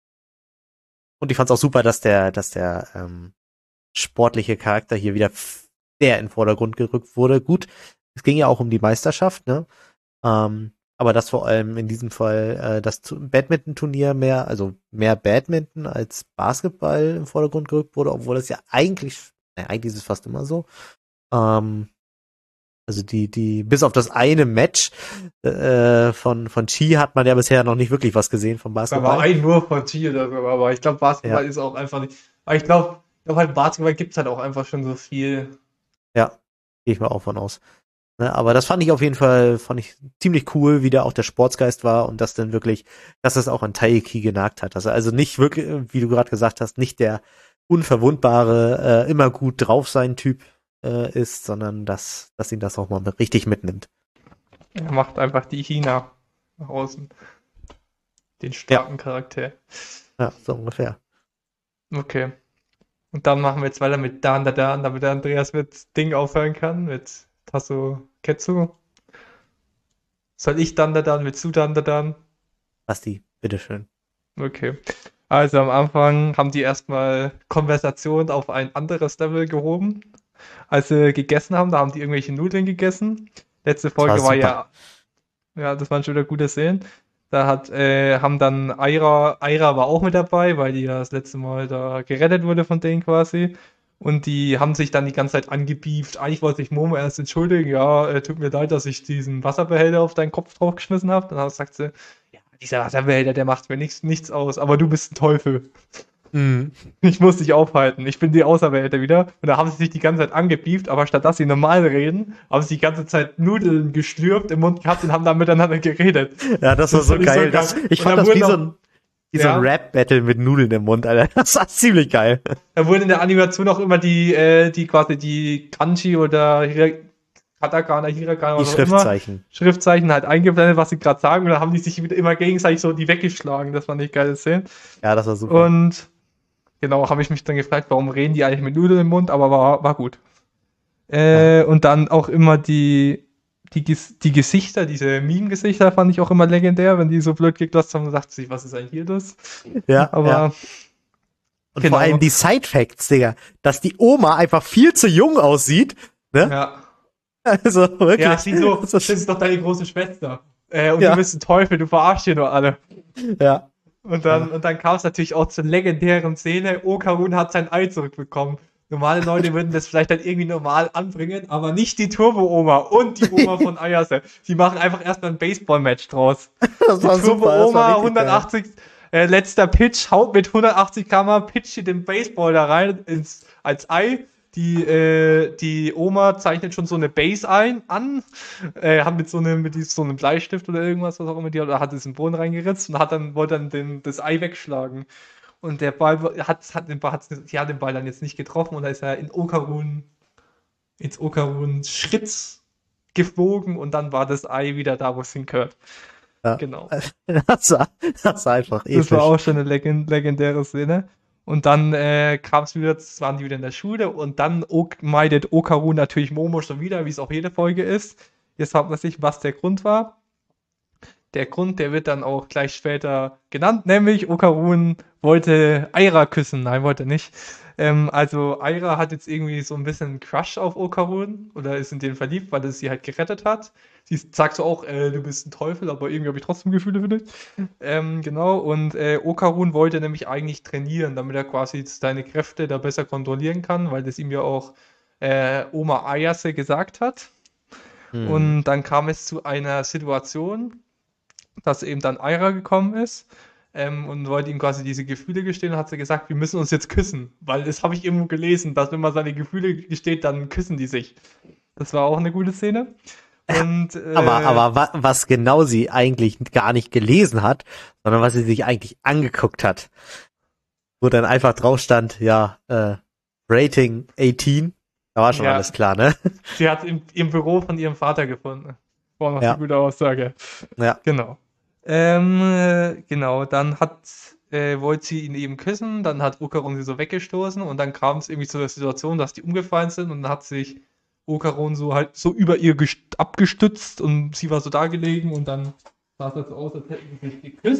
Und ich fand's auch super, dass der, dass der, ähm, sportliche Charakter hier wieder sehr in den Vordergrund gerückt wurde. Gut, es ging ja auch um die Meisterschaft, ne? Ähm, aber dass vor allem in diesem Fall äh, das Tu- Badminton-Turnier mehr, also mehr Badminton als Basketball im Vordergrund gerückt wurde, obwohl das ja eigentlich, naja, eigentlich ist es fast immer so. Ähm, also die, die, bis auf das eine Match äh, von, von Chi hat man ja bisher noch nicht wirklich was gesehen vom Da war Basketball. ein Wurf von Chi oder so, aber ich glaube, Basketball Ja. ist auch einfach nicht. Aber ich glaube, ich glaube halt, Basketball gibt es halt auch einfach schon so viel. Ja, gehe ich mal auch von aus. Ne, aber das fand ich auf jeden Fall, fand ich ziemlich cool, wie da auch der Sportsgeist war und das dann wirklich, dass das auch an Taiki genagt hat. Dass er also nicht wirklich, wie du gerade gesagt hast, nicht der unverwundbare, äh, immer gut drauf sein Typ äh, ist, sondern dass, dass ihn das auch mal mit, richtig mitnimmt. Er macht einfach die China nach außen. Den starken Charakter. Ja, so ungefähr. Okay. Und dann machen wir jetzt weiter mit Dan, da, Dan, damit der Andreas mit Ding aufhören kann, mit Tasso Ketsu. Soll ich dann, da, Dan mit Su, Dan, da, Dan? Basti, bitteschön. Okay. Also am Anfang haben die erstmal Konversation auf ein anderes Level gehoben. Als sie gegessen haben, da haben die irgendwelche Nudeln gegessen. Letzte Folge war war ja, ja, das waren schon wieder gute Szenen. Da hat, äh, haben dann Aira, Aira war auch mit dabei, weil die ja das letzte Mal da gerettet wurde von denen quasi. Und die haben sich dann die ganze Zeit angebieft. Eigentlich wollte sich Momo erst entschuldigen. Ja, äh, tut mir leid, dass ich diesen Wasserbehälter auf deinen Kopf draufgeschmissen habe. Dann sagt sie, ja, dieser Wasserbehälter, der macht mir nichts, nichts aus, aber du bist ein Teufel. Mhm. Ich muss dich aufhalten. Ich bin die Auserwählte wieder. Und da haben sie sich die ganze Zeit angepieft, aber statt dass sie normal reden, haben sie die ganze Zeit Nudeln geschlürft im Mund gehabt und haben dann miteinander geredet. Ja, das war Das so fand ich geil. so Das, geil. ich Und fand da das wie wurden so noch- ein, wie so ein Ja. Rap-Battle mit Nudeln im Mund, Alter. Das war ziemlich geil. Da wurden in der Animation auch immer die, äh, die quasi die Kanji oder Hira- Katakana, Hiragana, Die was auch immer, Schriftzeichen. Schriftzeichen halt eingeblendet, was sie gerade sagen. Und dann haben die sich wieder immer gegenseitig so die weggeschlagen. Das fand ich geil zu sehen. Ja, das war super. Und genau, habe ich mich dann gefragt, warum reden die eigentlich mit Nudeln im Mund, aber war, war gut. Äh, und dann auch immer die, die, Ges- die Gesichter, diese Meme-Gesichter fand ich auch immer legendär, wenn die so blöd geglotzt haben und sagt sich, was ist eigentlich hier das? ja, Aber ja. Und genau. vor allem die Side-Facts, Digga. Dass die Oma einfach viel zu jung aussieht. Ne? ja, Also wirklich. ja, sie so, Das das ist, ist doch deine große Schwester. Äh, und Ja. du bist ein Teufel, du verarschst hier nur alle. ja. Und dann, Ja. und dann kam es natürlich auch zur legendären Szene, Okarun hat sein Ei zurückbekommen. Normale Leute würden das vielleicht dann irgendwie normal anbringen, aber nicht die Turbo-Oma und die Oma von Ayase. Die machen einfach erstmal ein Baseball-Match draus. Das war Die super. Das war Turbo-Oma, richtig hundertachtzig, äh, letzter Pitch, haut mit hundertachtzig Kilometer pro Stunde, pitcht den Baseball da rein ins, als Ei. Die, äh, die Oma zeichnet schon so eine Base ein, an, äh, hat mit so einem, mit so einem Bleistift oder irgendwas, was auch immer die hat, oder hat es in den Boden reingeritzt und hat dann, wollte dann den, das Ei wegschlagen. Und der Ball hat, hat, den Ball, hat, die hat den Ball dann jetzt nicht getroffen und da ist er in Okarun, ins Okarun Schritt geflogen und dann war das Ei wieder da, wo es hingehört. Ja. Genau. geil. Das war, das war einfach episch. Das war auch schon eine legend legendäre Szene. Und dann äh, kam es wieder, waren die wieder in der Schule und dann ok meidet Okarun natürlich Momo schon wieder, wie es auch jede Folge ist. Jetzt fragt man sich, was der Grund war. Der Grund, der wird dann auch gleich später genannt, nämlich Okarun wollte Aira küssen. Nein, wollte nicht. Ähm, also Aira hat jetzt irgendwie so ein bisschen einen Crush auf Okarun oder ist in den verliebt, weil es sie halt gerettet hat. Sie sagt so auch, äh, du bist ein Teufel, aber irgendwie habe ich trotzdem Gefühle für dich. Ähm, genau, und äh, Okarun wollte nämlich eigentlich trainieren, damit er quasi seine Kräfte da besser kontrollieren kann, weil das ihm ja auch äh, Oma Ayase gesagt hat. Hm. Und dann kam es zu einer Situation, dass eben dann Aira gekommen ist ähm, und wollte ihm quasi diese Gefühle gestehen und hat sie gesagt, wir müssen uns jetzt küssen, weil das habe ich irgendwo gelesen, dass wenn man seine Gefühle gesteht, dann küssen die sich. Das war auch eine gute Szene. Und, äh, Aber, aber wa was genau sie eigentlich gar nicht gelesen hat, sondern was sie sich eigentlich angeguckt hat, wo dann einfach drauf stand, ja, äh, Rating achtzehn, da war schon Ja. alles klar, ne? sie hat im, im Büro von ihrem Vater gefunden. War noch Ja. eine gute Aussage. Ja. Genau. Ähm, äh, genau, dann hat, äh, wollte sie ihn eben küssen, dann hat Okarun sie so weggestoßen und dann kam es irgendwie zu der Situation, dass die umgefallen sind und dann hat sich Okarun so halt so über ihr gest- abgestützt und sie war so da gelegen und dann sah es halt so aus, als hätten sie sich geküsst.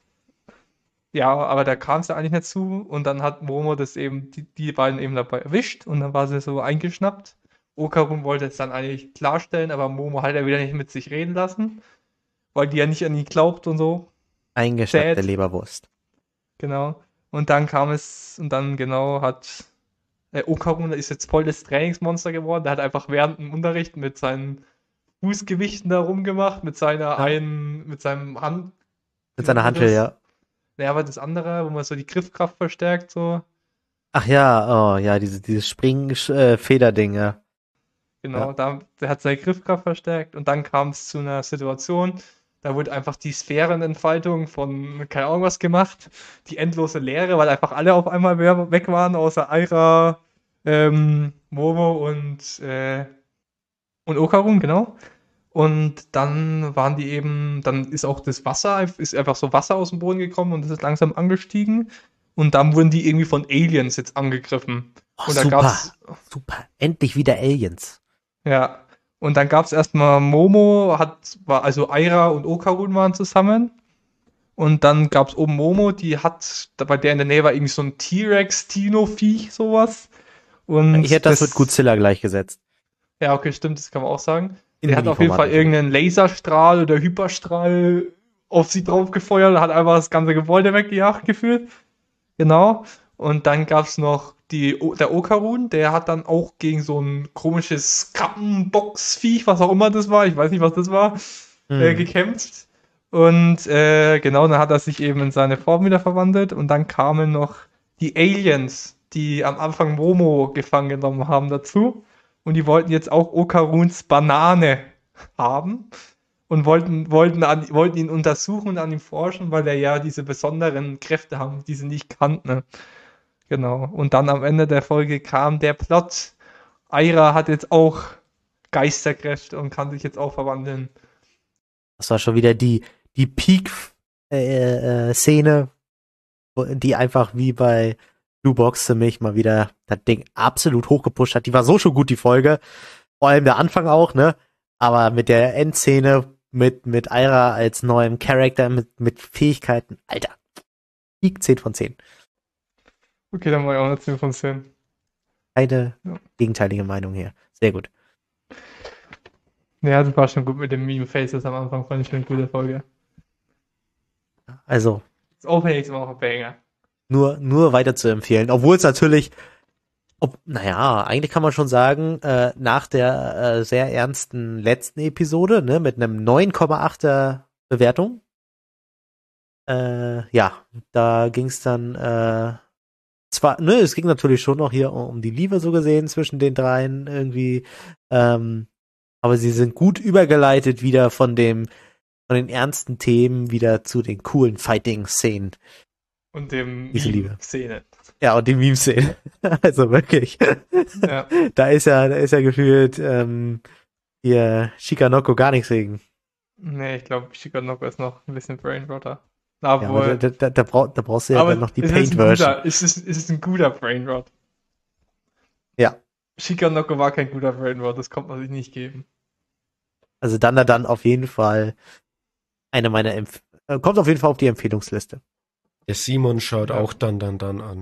Ja, aber da kam es ja eigentlich nicht zu und dann hat Momo das eben, die, die beiden eben dabei erwischt und dann war sie so eingeschnappt. Okarun wollte es dann eigentlich klarstellen, aber Momo hat er wieder nicht mit sich reden lassen, weil die ja nicht an ihn glaubt und so. Eingeschnappte Sad. Leberwurst. Genau. Und dann kam es, und dann genau hat äh, Okarun ist jetzt voll das Trainingsmonster geworden. Der hat einfach während dem Unterricht mit seinen Fußgewichten da rumgemacht, mit seiner Ja. einen, mit seinem Hand. Mit seiner Handel, ja. Naja, aber das andere, wo man so die Griffkraft verstärkt, so. Ach ja, oh ja, diese, dieses Spring-Federding, ja. Genau, Ja. da, der hat seine Griffkraft verstärkt und dann kam es zu einer Situation, da wurde einfach die Sphärenentfaltung von keine Ahnung was gemacht, die endlose Leere, weil einfach alle auf einmal wer- weg waren, außer Aira, ähm, Momo und, äh, und Okarun, genau. Und dann waren die eben, dann ist auch das Wasser, ist einfach so Wasser aus dem Boden gekommen und es ist langsam angestiegen. Und dann wurden die irgendwie von Aliens jetzt angegriffen. Oh, und da super, gab's, super. Endlich wieder Aliens. ja, und dann gab es erstmal Momo, hat, war, also Aira und Okarun waren zusammen. Und dann gab es oben Momo, die hat, bei der in der Nähe war irgendwie so ein T-Rex, Tino-Viech, sowas. Und Ich hätte das, mit Godzilla gleichgesetzt. Ja, okay, stimmt, das kann man auch sagen. In Der hat auf jeden Fall Mini-Format. irgendeinen Laserstrahl oder Hyperstrahl auf sie drauf gefeuert und hat einfach das ganze Gebäude weggejagt gefühlt. Genau. Und dann gab es noch die, O- der Okarun, der hat dann auch gegen so ein komisches Krabbenboxviech, was auch immer das war, ich weiß nicht, was das war, Hm. äh, gekämpft. Und äh, genau, dann hat er sich eben in seine Form wieder verwandelt und dann kamen noch die Aliens, die am Anfang Momo gefangen genommen haben dazu. Und die wollten jetzt auch Okaruns Banane haben und wollten, wollten, an, wollten ihn untersuchen und an ihm forschen, weil er ja diese besonderen Kräfte haben, die sie nicht kannten. Genau. Und dann am Ende der Folge kam der Plot. Aira hat jetzt auch Geisterkräfte und kann sich jetzt auch verwandeln. Das war schon wieder die, die Peak-Szene, die einfach wie bei Blue Box für mich mal wieder das Ding absolut hochgepusht hat. Die war so schon gut, die Folge. Vor allem der Anfang auch, ne? Aber mit der Endszene, mit, mit Aira als neuem Charakter, mit, mit Fähigkeiten, Alter. Peak zehn von zehn. Okay, dann war ich auch eine zehn von zehn. Eine Ja. gegenteilige Meinung hier. Sehr gut. Ja, das war schon gut mit den Meme-Faces am Anfang, fand ich eine gute Folge. Also, Das Opening ist immer noch ein Banger. nur, nur weiter zu empfehlen. Obwohl es natürlich, ob, naja, eigentlich kann man schon sagen, äh, nach der äh, sehr ernsten letzten Episode, ne, mit einem neun Komma achter Bewertung, äh, ja, da ging es dann, äh, zwar, ne, es ging natürlich schon noch hier um, um die Liebe so gesehen zwischen den dreien irgendwie, ähm, aber sie sind gut übergeleitet wieder von dem, von den ernsten Themen wieder zu den coolen Fighting-Szenen. Und dem Diese Liebe. Szene. Ja, und die Meme-Szenen. Also wirklich. Ja. Da ist ja, da ist ja gefühlt ähm, hier Shikanoko gar nichts gegen. Nee, ich glaube, Shikanoko ist noch ein bisschen Brainrotter. Ja, aber Aber, da, da, da, brauch, da brauchst du ja aber dann noch die es ist ein Paint-Version. guter, es ist, es ist ein guter Brainrot. Ja. Shikanoko war kein guter Brainrot, das kommt man sich nicht geben. Also dann da dann auf jeden Fall eine meiner Empf äh, kommt auf jeden Fall auf die Empfehlungsliste. Der Simon schaut Ja. auch dann, dann, dann an.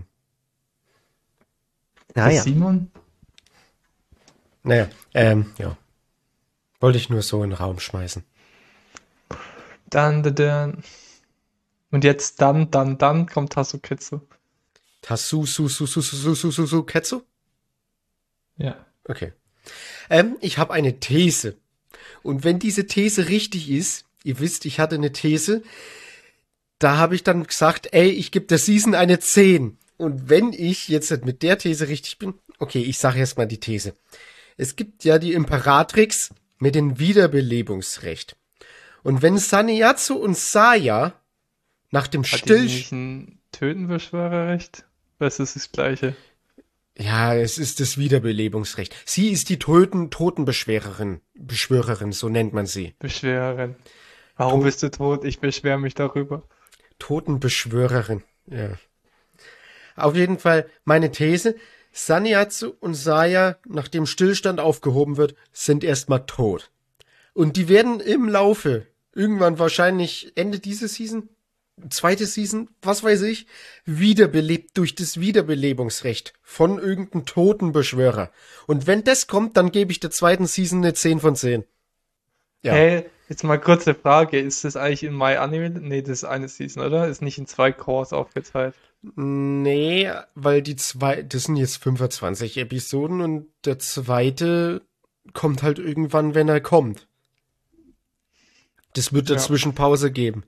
Ja, Der ja. Simon? Naja, ähm, ja. Wollte ich nur so in den Raum schmeißen. Dann, dann, dann. Und jetzt dann, dann, dann kommt Tasuketsu. Tasu, su, su, su, su, su, su, su, su, Ketsu? Ja. Okay. Ähm, ich habe eine These. Und wenn diese These richtig ist, ihr wisst, ich hatte eine These, da habe ich dann gesagt, ey, ich gebe der Season eine zehn. Und wenn ich jetzt mit der These richtig bin, okay, ich sage erst mal die These. Es gibt ja die Imperatrix mit dem Wiederbelebungsrecht. Und wenn Saneatsu und Saya nach dem Hat die Still... nicht ein Tötenbeschwörerrecht? Was ist das Gleiche? Ja, es ist das Wiederbelebungsrecht. Sie ist die Toten Totenbeschwererin, Beschwörerin, so nennt man sie. Beschwererin. Warum bist du tot? Ich beschwere mich darüber. Totenbeschwörerin, ja. Auf jeden Fall meine These, Saneatsu und Saya, nachdem Stillstand aufgehoben wird, sind erstmal tot. Und die werden im Laufe, irgendwann wahrscheinlich Ende dieser Season, zweite Season, was weiß ich, wiederbelebt durch das Wiederbelebungsrecht von irgendeinem Totenbeschwörer. Und wenn das kommt, dann gebe ich der zweiten Season eine zehn von zehn. Ja. Hey, jetzt mal kurze Frage. Ist das eigentlich in My Anime? Nee, das ist eine Season, oder? Ist nicht in zwei Cores aufgeteilt. Nee, weil die zwei, das sind jetzt fünfundzwanzig Episoden und der zweite kommt halt irgendwann, wenn er kommt. Das wird Ja. dazwischen Pause geben.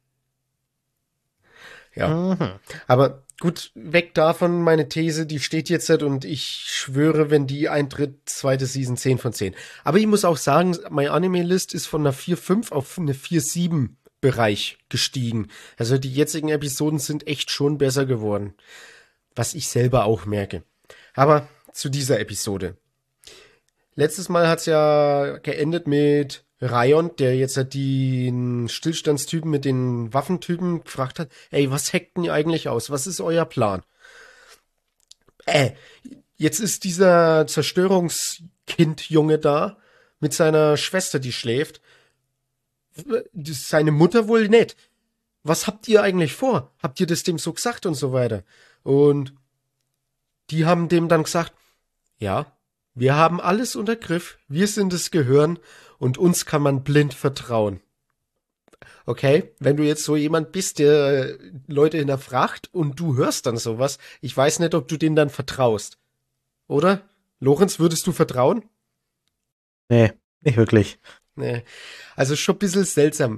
Ja. Mhm. Aber gut, weg davon, meine These, die steht jetzt halt und ich schwöre, wenn die eintritt, zweite Season zehn von zehn. Aber ich muss auch sagen, meine Anime-List ist von einer vier Komma fünf auf eine vier Komma sieben Bereich gestiegen. Also die jetzigen Episoden sind echt schon besser geworden. Was ich selber auch merke. Aber zu dieser Episode. Letztes Mal hat's ja geendet mit Rayon, der jetzt halt den Stillstandstypen mit den Waffentypen gefragt hat, ey, was hackt denn ihr eigentlich aus? Was ist euer Plan? Äh, jetzt ist dieser Zerstörungskind-Junge da mit seiner Schwester, die schläft. Das ist seine Mutter wohl nicht. Was habt ihr eigentlich vor? Habt ihr das dem so gesagt und so weiter? Und die haben dem dann gesagt, ja, wir haben alles unter Griff, wir sind das Gehirn und uns kann man blind vertrauen. Okay, wenn du jetzt so jemand bist, der Leute hinterfragt und du hörst dann sowas, ich weiß nicht, ob du denen dann vertraust. Oder? Lorenz, würdest du vertrauen? Nee, nicht wirklich. Nee. Also schon ein bisschen seltsam.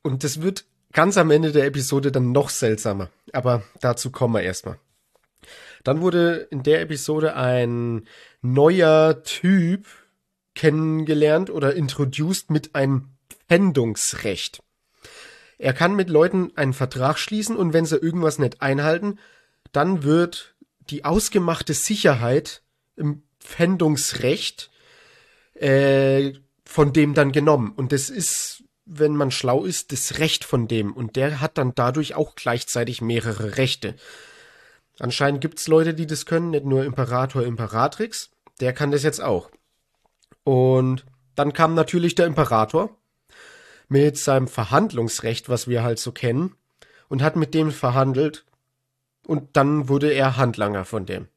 Und das wird ganz am Ende der Episode dann noch seltsamer. Aber dazu kommen wir erstmal. Dann wurde in der Episode ein neuer Typ kennengelernt oder introduced mit einem Pfändungsrecht. Er kann mit Leuten einen Vertrag schließen und wenn sie irgendwas nicht einhalten, dann wird die ausgemachte Sicherheit im Pfändungsrecht äh, von dem dann genommen. Und das ist, wenn man schlau ist, das Recht von dem. Und der hat dann dadurch auch gleichzeitig mehrere Rechte. Anscheinend gibt's Leute, die das können, nicht nur Imperator Imperatrix. Der kann das jetzt auch. Und dann kam natürlich der Imperator mit seinem Verhandlungsrecht, was wir halt so kennen, und hat mit dem verhandelt. Und dann wurde er Handlanger von dem.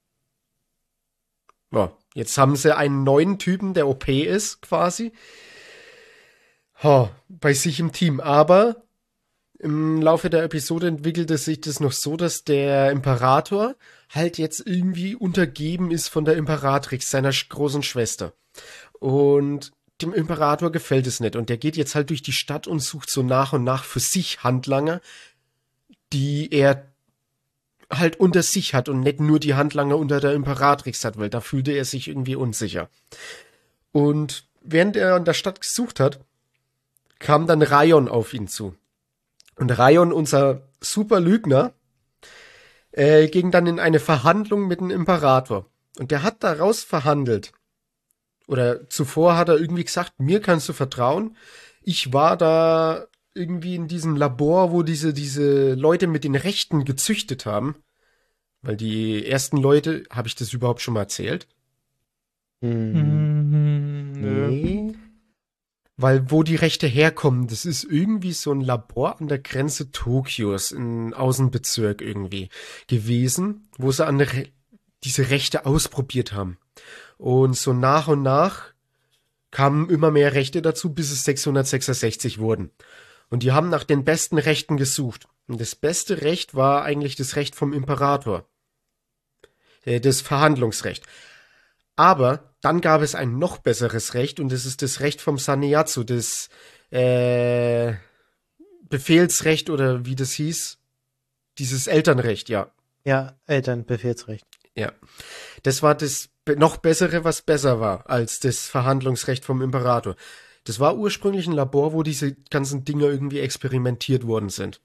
Ja, jetzt haben sie einen neuen Typen, der O P ist, quasi, ha, bei sich im Team. Aber im Laufe der Episode entwickelte sich das noch so, dass der Imperator halt jetzt irgendwie untergeben ist von der Imperatrix, seiner großen Schwester. Und dem Imperator gefällt es nicht. Und der geht jetzt halt durch die Stadt und sucht so nach und nach für sich Handlanger, die er halt unter sich hat und nicht nur die Handlanger unter der Imperatrix hat, weil da fühlte er sich irgendwie unsicher. Und während er in der Stadt gesucht hat, kam dann Rayon auf ihn zu. Und Rayon, unser super Lügner, äh, ging dann in eine Verhandlung mit dem Imperator. Und der hat daraus verhandelt. Oder zuvor hat er irgendwie gesagt, mir kannst du vertrauen. Ich war da irgendwie in diesem Labor, wo diese, diese Leute mit den Rechten gezüchtet haben. Weil die ersten Leute, habe ich das überhaupt schon mal erzählt? Hm. Nö. Nee. Weil wo die Rechte herkommen, das ist irgendwie so ein Labor an der Grenze Tokios, im Außenbezirk irgendwie gewesen, wo sie an Re- diese Rechte ausprobiert haben. Und so nach und nach kamen immer mehr Rechte dazu, bis es sechshundertsechsundsechzig wurden. Und die haben nach den besten Rechten gesucht. Und das beste Recht war eigentlich das Recht vom Imperator. Äh, Das Verhandlungsrecht. Aber dann gab es ein noch besseres Recht und das ist das Recht vom Saneatsu, das äh, Befehlsrecht oder wie das hieß. Dieses Elternrecht, ja. Ja, Elternbefehlsrecht. Ja. Das war das be- noch bessere, was besser war als das Verhandlungsrecht vom Imperator. Das war ursprünglich ein Labor, wo diese ganzen Dinger irgendwie experimentiert worden sind.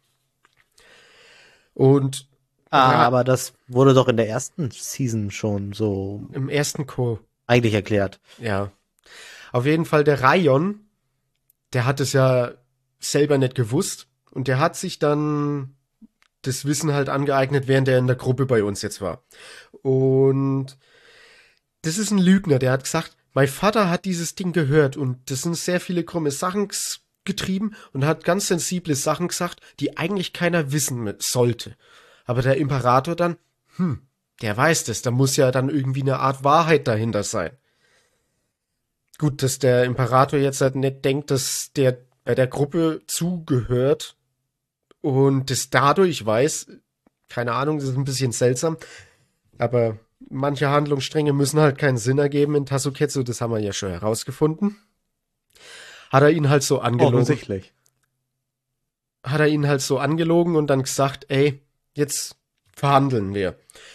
Und Ah, Ja. aber das wurde doch in der ersten Season schon so im ersten Co. eigentlich erklärt. Ja. Auf jeden Fall der Rayon, der hat es ja selber nicht gewusst und der hat sich dann das Wissen halt angeeignet, während er in der Gruppe bei uns jetzt war. Und das ist ein Lügner, der hat gesagt, mein Vater hat dieses Ding gehört und das sind sehr viele krumme Sachen gs- getrieben und hat ganz sensible Sachen gesagt, die eigentlich keiner wissen mit- sollte. Aber der Imperator dann, hm, der weiß das, da muss ja dann irgendwie eine Art Wahrheit dahinter sein. Gut, dass der Imperator jetzt halt nicht denkt, dass der bei der Gruppe zugehört und das dadurch weiß, keine Ahnung, das ist ein bisschen seltsam, aber manche Handlungsstränge müssen halt keinen Sinn ergeben in Tasuketsu, das haben wir ja schon herausgefunden. Hat er ihn halt so angelogen. Offensichtlich. Hat er ihn halt so angelogen und dann gesagt, ey, jetzt verhandeln wir.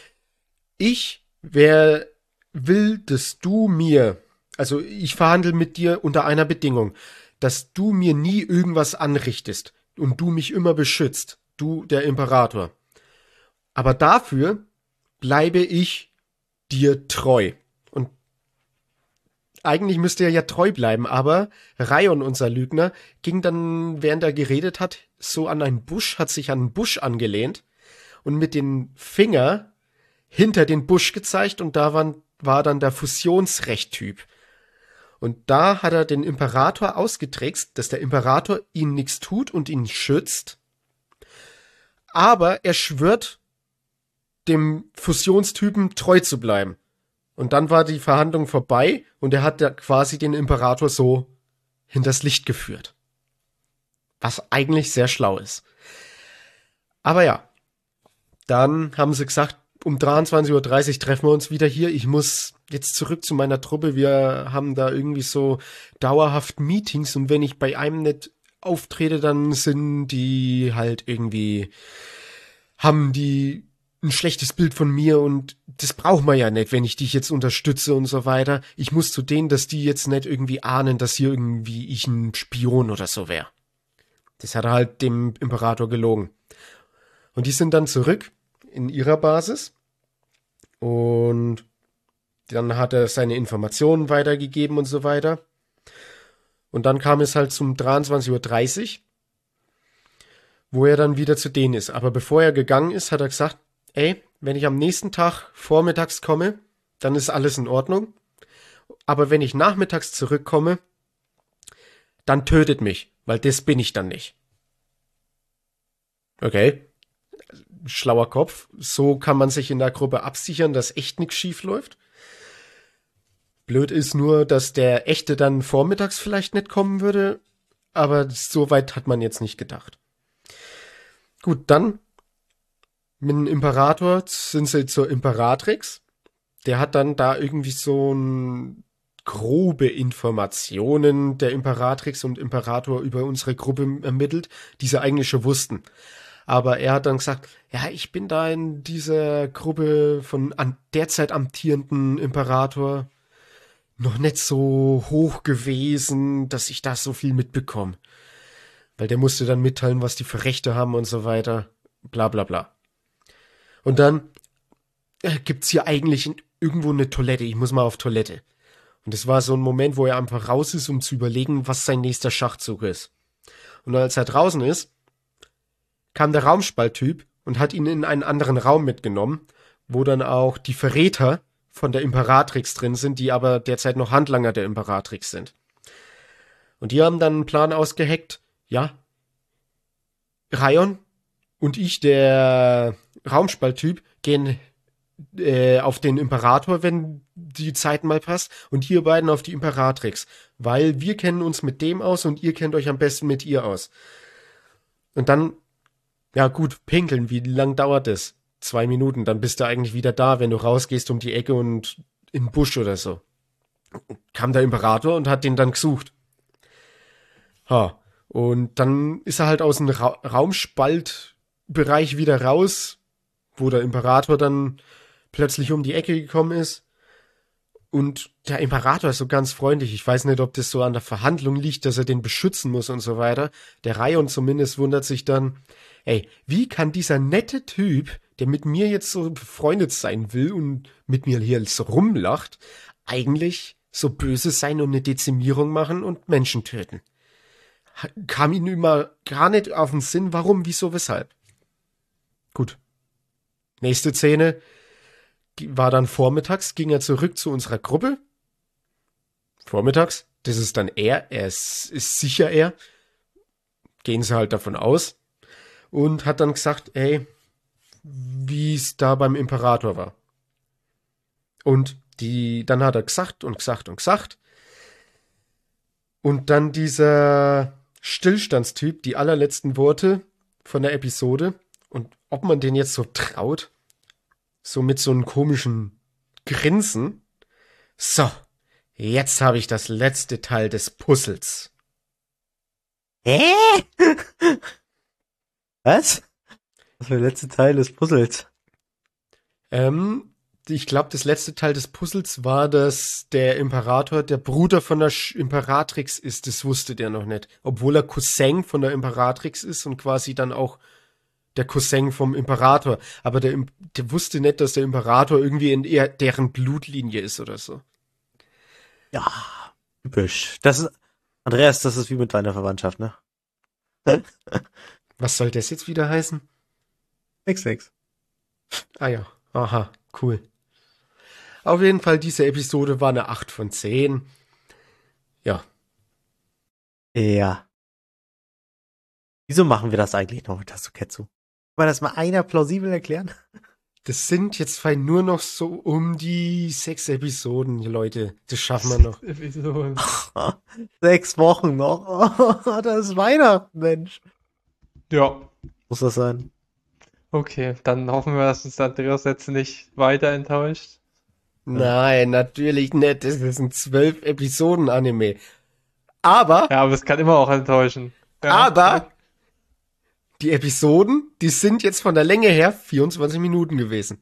Ich wer will, dass du mir, also ich verhandle mit dir unter einer Bedingung, dass du mir nie irgendwas anrichtest und du mich immer beschützt, du der Imperator. Aber dafür bleibe ich dir treu. Und eigentlich müsste er ja treu bleiben, aber Rayon, unser Lügner, ging dann, während er geredet hat, so an einen Busch, hat sich an einen Busch angelehnt und mit den Finger hinter den Busch gezeigt und da war, war dann der Fusionsrecht-Typ. Und da hat er den Imperator ausgetrickst, dass der Imperator ihm nichts tut und ihn schützt, aber er schwört, dem Fusionstypen treu zu bleiben. Und dann war die Verhandlung vorbei und er hat da quasi den Imperator so hinters Licht geführt. Was eigentlich sehr schlau ist. Aber ja, dann haben sie gesagt, um dreiundzwanzig Uhr dreißig treffen wir uns wieder hier. Ich muss jetzt zurück zu meiner Truppe. Wir haben da irgendwie so dauerhaft Meetings und wenn ich bei einem nicht auftrete, dann sind die halt irgendwie, haben die ein schlechtes Bild von mir und das braucht man ja nicht, wenn ich dich jetzt unterstütze und so weiter. Ich muss zu denen, dass die jetzt nicht irgendwie ahnen, dass hier irgendwie ich ein Spion oder so wäre. Das hat er halt dem Imperator gelogen. Und die sind dann zurück in ihrer Basis und dann hat er seine Informationen weitergegeben und so weiter. Und dann kam es halt zum dreiundzwanzig Uhr dreißig, wo er dann wieder zu denen ist. Aber bevor er gegangen ist, hat er gesagt, ey, wenn ich am nächsten Tag vormittags komme, dann ist alles in Ordnung. Aber wenn ich nachmittags zurückkomme, dann tötet mich, weil das bin ich dann nicht. Okay, schlauer Kopf. So kann man sich in der Gruppe absichern, dass echt nichts schief läuft. Blöd ist nur, dass der Echte dann vormittags vielleicht nicht kommen würde, aber so weit hat man jetzt nicht gedacht. Gut, dann mit dem Imperator sind sie zur Imperatrix. Der hat dann da irgendwie so ein grobe Informationen der Imperatrix und Imperator über unsere Gruppe ermittelt, die sie eigentlich schon wussten. Aber er hat dann gesagt, ja, ich bin da in dieser Gruppe von an derzeit amtierenden Imperator noch nicht so hoch gewesen, dass ich da so viel mitbekomme. Weil der musste dann mitteilen, was die für Rechte haben und so weiter. Bla bla bla. Und dann äh, gibt's hier eigentlich in, irgendwo eine Toilette. Ich muss mal auf Toilette. Und das war so ein Moment, wo er einfach raus ist, um zu überlegen, was sein nächster Schachzug ist. Und als er draußen ist, kam der Raumspalttyp und hat ihn in einen anderen Raum mitgenommen, wo dann auch die Verräter von der Imperatrix drin sind, die aber derzeit noch Handlanger der Imperatrix sind. Und die haben dann einen Plan ausgeheckt, ja, Raion und ich, der Raumspalttyp, gehen äh, auf den Imperator, wenn die Zeit mal passt, und ihr beiden auf die Imperatrix, weil wir kennen uns mit dem aus und ihr kennt euch am besten mit ihr aus. Und dann, ja gut, pinkeln, wie lang dauert das? Zwei Minuten, dann bist du eigentlich wieder da, wenn du rausgehst um die Ecke und in den Busch oder so. Kam der Imperator und hat den dann gesucht. Ha. Und dann ist er halt aus dem Ra- Raumspaltbereich wieder raus, wo der Imperator dann plötzlich um die Ecke gekommen ist. Und der Imperator ist so ganz freundlich. Ich weiß nicht, ob das so an der Verhandlung liegt, dass er den beschützen muss und so weiter. Der Raion zumindest wundert sich dann, ey, wie kann dieser nette Typ, der mit mir jetzt so befreundet sein will und mit mir hier so rumlacht, eigentlich so böse sein und eine Dezimierung machen und Menschen töten? Kam ihm immer gar nicht auf den Sinn, warum, wieso, weshalb. Gut. Nächste Szene war dann vormittags, ging er zurück zu unserer Gruppe. Vormittags, das ist dann er, er ist, ist sicher er. Gehen sie halt davon aus. Und hat dann gesagt, ey, wie es da beim Imperator war. Und die, dann hat er gesagt und gesagt und gesagt. Und dann dieser Stillstandstyp, die allerletzten Worte von der Episode. Und ob man den jetzt so traut, so mit so einem komischen Grinsen. So, jetzt habe ich das letzte Teil des Puzzles. Hä? Was? Das war der letzte Teil des Puzzles. Ähm, ich glaube, das letzte Teil des Puzzles war, dass der Imperator der Bruder von der Sch- Imperatrix ist. Das wusste der noch nicht. Obwohl er Cousin von der Imperatrix ist und quasi dann auch der Cousin vom Imperator. Aber der, Im- der wusste nicht, dass der Imperator irgendwie in eher deren Blutlinie ist oder so. Ja, typisch. Das ist, Andreas, das ist wie mit deiner Verwandtschaft, ne? Was soll das jetzt wieder heißen? Nix, nix. Ah ja, aha, cool. Auf jeden Fall, diese Episode war eine acht von zehn. Ja, Ja. Wieso machen wir das eigentlich noch mit Tasuketsu? Kann man das mal einer plausibel erklären? das sind jetzt fein nur noch so um die sechs Episoden, Leute. Das schaffen wir noch. Episode. Sechs Wochen noch. Oh, das ist Weihnachten, Mensch. Ja, Muss das sein? okay. Dann hoffen wir, dass uns Andreas jetzt nicht weiter enttäuscht. Nein, natürlich nicht. Das ist ein zwölf Episoden Anime. Aber, Ja, aber es kann immer auch enttäuschen. Ja. Aber die Episoden, die sind jetzt von der Länge her vierundzwanzig Minuten gewesen.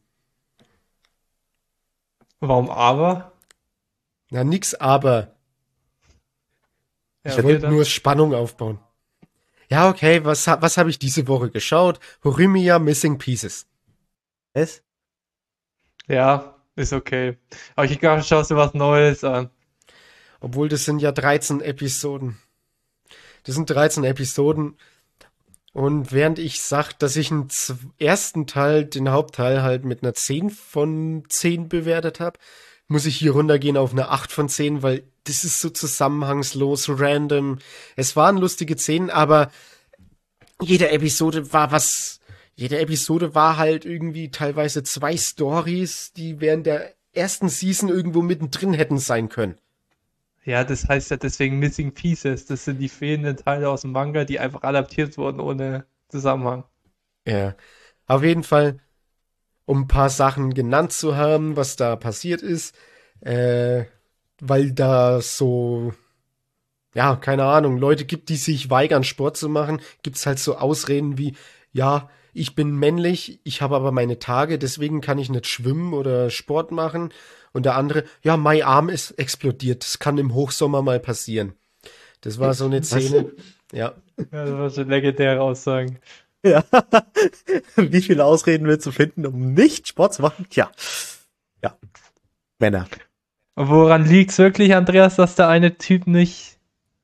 Warum aber? Na, nix aber. Ja, Ich okay, wollte dann. nur Spannung aufbauen. Ja, okay, was, ha- was habe ich diese Woche geschaut? Horimiya Missing Pieces. Was? Ja, ist okay. Aber ich glaube, schaust du was Neues an. Obwohl, das sind ja dreizehn Episoden. Das sind dreizehn Episoden. Und während ich sag, dass ich den z- ersten Teil, den Hauptteil halt mit einer zehn von zehn bewertet habe, muss ich hier runtergehen auf eine acht von zehn, weil das ist so zusammenhangslos, random. Es waren lustige Szenen, aber jede Episode war was, jede Episode war halt irgendwie teilweise zwei Stories, die während der ersten Season irgendwo mittendrin hätten sein können. Ja, das heißt ja deswegen Missing Pieces. Das sind die fehlenden Teile aus dem Manga, die einfach adaptiert wurden ohne Zusammenhang. Ja, auf jeden Fall, um ein paar Sachen genannt zu haben, was da passiert ist, äh, weil da so, ja, keine Ahnung, Leute gibt, die sich weigern, Sport zu machen, gibt's halt so Ausreden wie, ja, ich bin männlich, ich habe aber meine Tage, deswegen kann ich nicht schwimmen oder Sport machen. Und der andere, ja, mein Arm ist explodiert, das kann im Hochsommer mal passieren. Das war so eine Szene, ja. Ja, das war schon legendäre Aussagen. Ja. Wie viele Ausreden willst du finden, um nicht Sport zu machen? Tja. Ja. Männer. Und woran liegt's wirklich, Andreas, dass der eine Typ nicht,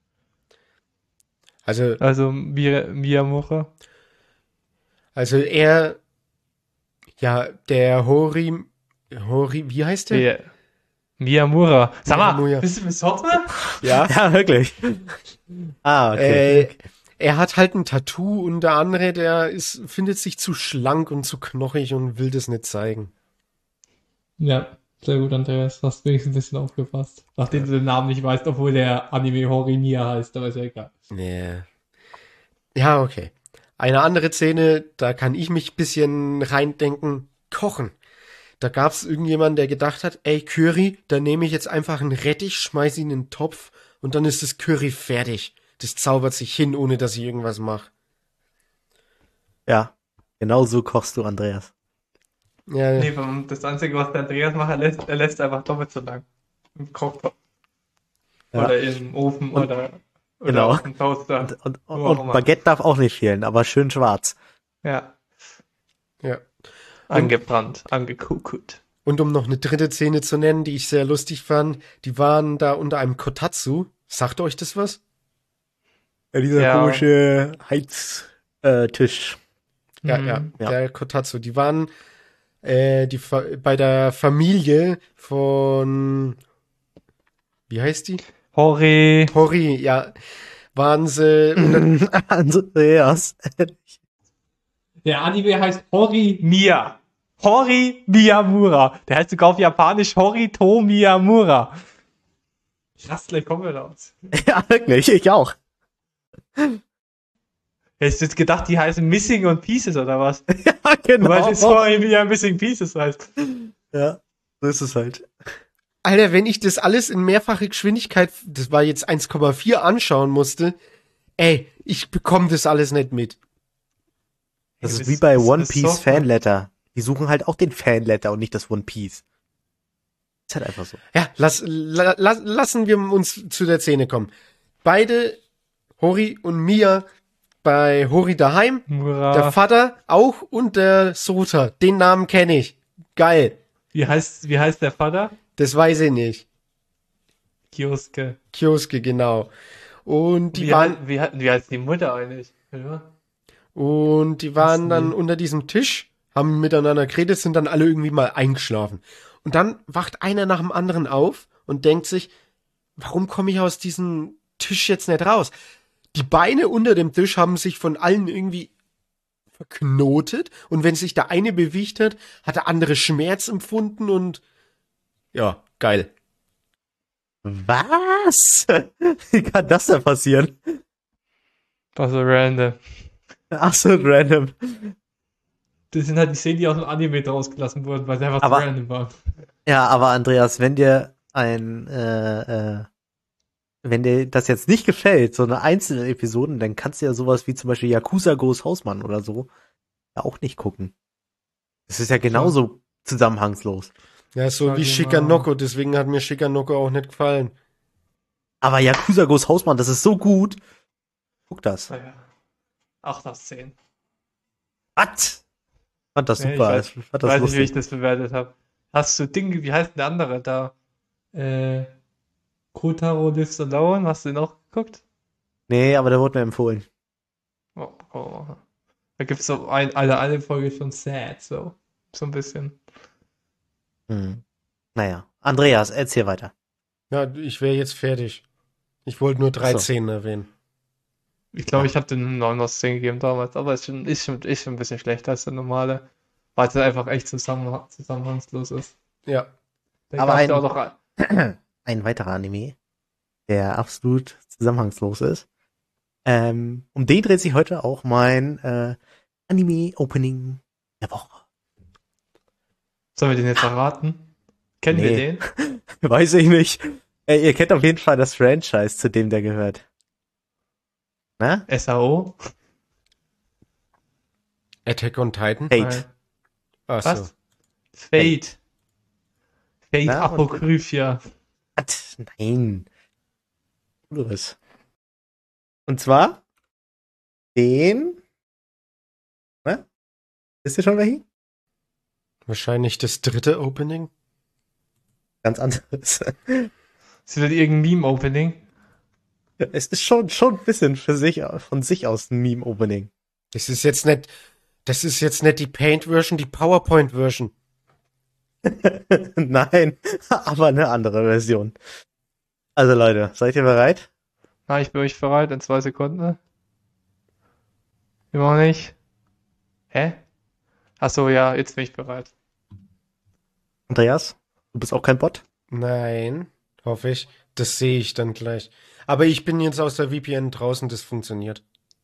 Also, also Mi- Miyamura? also er, ja, der Hori, Hori, wie heißt der? Mi- Miyamura. Sag mal, Miyamura. bist du besoffen? Ja. Ja, wirklich. Ah, okay. Äh, er hat halt ein Tattoo und der andere, der ist, findet sich zu schlank und zu knochig und will das nicht zeigen. Ja, sehr gut, Andreas. Hast wenigstens ein bisschen aufgepasst. Nachdem du den Namen nicht weißt, obwohl der Anime Horimiya heißt, aber ist ja egal. Nee. Ja, okay. Eine andere Szene, da kann ich mich ein bisschen reindenken, kochen. Da gab's irgendjemanden, der gedacht hat, ey, Curry, da nehme ich jetzt einfach einen Rettich, schmeiß ihn in den Topf und dann ist das Curry fertig. Das zaubert sich hin, ohne dass ich irgendwas mache. Ja. Genau so kochst du, Andreas. Ja, Nee, das Einzige, was der Andreas macht, er lässt, er lässt einfach doppelt so lang. Im Kochtopf. Ja. Oder im Ofen Und- oder, oder genau. auf dem Toaster. Und, und, Wo auch und immer. Baguette darf auch nicht fehlen, aber schön schwarz. Ja, ja. angebrannt, angekukelt. Und um noch eine dritte Szene zu nennen, die ich sehr lustig fand, die waren da unter einem Kotatsu. Sagt euch das was? Ja, dieser Ja. komische Heiztisch. Ja, Mhm. ja, Ja. der Kotatsu. Die waren äh, die Fa bei der Familie von, wie heißt die? Hori. Hori, ja, waren sie unter, Andreas. Der Anime heißt Hori Miya. Hori Miyamura. Der heißt sogar auf Japanisch Horito Miyamura. Ich raste gleich komplett aus. Ja, wirklich, ich auch. Hättest du jetzt gedacht, die heißen Missing und Pieces oder was? Ja, genau. Weil es Hori Miya Missing Pieces heißt. Ja, so ist es halt. Alter, wenn ich das alles in mehrfache Geschwindigkeit, das war jetzt eins Komma vier, anschauen musste, ey, ich bekomme das alles nicht mit. Das Ja, ist das- wie bei das One ist Piece Software. Fanletter. Die suchen halt auch den Fanletter und nicht das One Piece. Ist halt einfach so. Ja, lass, la, la, lassen wir uns zu der Szene kommen. Beide, Hori und Mia, bei Hori daheim. Mura. Der Vater auch und der Sota. Den Namen kenne ich. Geil. Wie heißt, wie heißt der Vater? Das weiß ich nicht. Kioske. Kioske, genau. Und die Wie, waren, hei- wie, hei- wie heißt die Mutter eigentlich? Ja. und die waren Wissen dann die. unter diesem Tisch, haben miteinander geredet, sind dann alle irgendwie mal eingeschlafen. Und dann wacht einer nach dem anderen auf und denkt sich, warum komme ich aus diesem Tisch jetzt nicht raus? Die Beine unter dem Tisch haben sich von allen irgendwie verknotet und wenn sich der eine bewegt hat, hat der andere Schmerz empfunden und ja, geil. Was? Wie kann das denn passieren? Das so random. Ach so, random. Das sind halt die Szenen, die aus dem Anime draus gelassen wurden, weil sie einfach Aber- so random waren. Ja, aber Andreas, wenn dir ein äh, äh, wenn dir das jetzt nicht gefällt, so eine einzelne Episode, dann kannst du ja sowas wie zum Beispiel Yakuza Goes Hausmann oder so ja auch nicht gucken. Das ist ja genauso zusammenhangslos. Ja, so Ja, wie genau. Shikanoko, deswegen hat mir Shikanoko auch nicht gefallen. Aber Yakuza Goes Hausmann, das ist so gut. Guck das. Naja. acht aus zehn. Was? Fand das Nee, ich super. weiß- Ich fand Ich das weiß nicht, wie ich lustig. das bewertet habe. Hast du Dinge, wie heißt denn der andere da? Äh, Kotaro Lives Alone, hast du den auch geguckt? Nee, aber der wurde mir empfohlen. Oh, oh. Da gibt es so ein, eine, eine Folge schon sad, so. So ein bisschen. Hm. Naja. Andreas, erzähl weiter. Ja, ich wäre jetzt fertig. Ich wollte nur drei Ach so. Szenen erwähnen. Ich glaube, Ja. ich habe den neun aus zehn gegeben damals, aber ist schon, ist schon, ist schon ein bisschen schlechter als der normale, weil es einfach echt zusammen, zusammenhangslos ist. Ja. Der Aber gab's ein- ja auch noch ein- Ein weiterer Anime, der absolut zusammenhangslos ist. Ähm, um den dreht sich heute auch mein äh, Anime-Opening der Woche. Sollen wir den jetzt verraten? Kennen wir Nee. den? Weiß ich nicht. Äh, ihr kennt auf jeden Fall das Franchise, zu dem der gehört. Na? S A O? Attack on Titan? Fate. Nein. Ach Was? so. Fate. Fate Ja, und- Apokryphia. Was? Nein. Los. Und zwar den. Na? Wisst ihr schon welchen? Wahrscheinlich das dritte Opening. Ganz anderes. Ist das irgendein Meme-Opening? Es ist schon, schon ein bisschen für sich, von sich aus ein Meme-Opening. Das ist jetzt nicht, das ist jetzt nicht die Paint-Version, die PowerPoint-Version. Nein, aber eine andere Version. Also Leute, seid ihr bereit? Na, ich bin euch bereit in zwei Sekunden. Immer noch nicht. Hä? Achso, ja, jetzt bin ich bereit. Andreas, du bist auch kein Bot? Nein, hoffe ich. Das sehe ich dann gleich. Aber ich bin jetzt aus der V P N draußen, das funktioniert.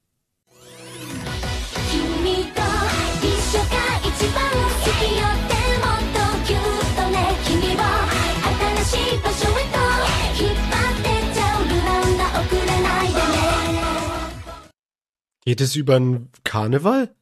君と一緒が一番好きよってもっとぎゅっとね君を新しい場所へと引っ張ってちゃうルランダ遅れないでね Geht es über einen Karneval?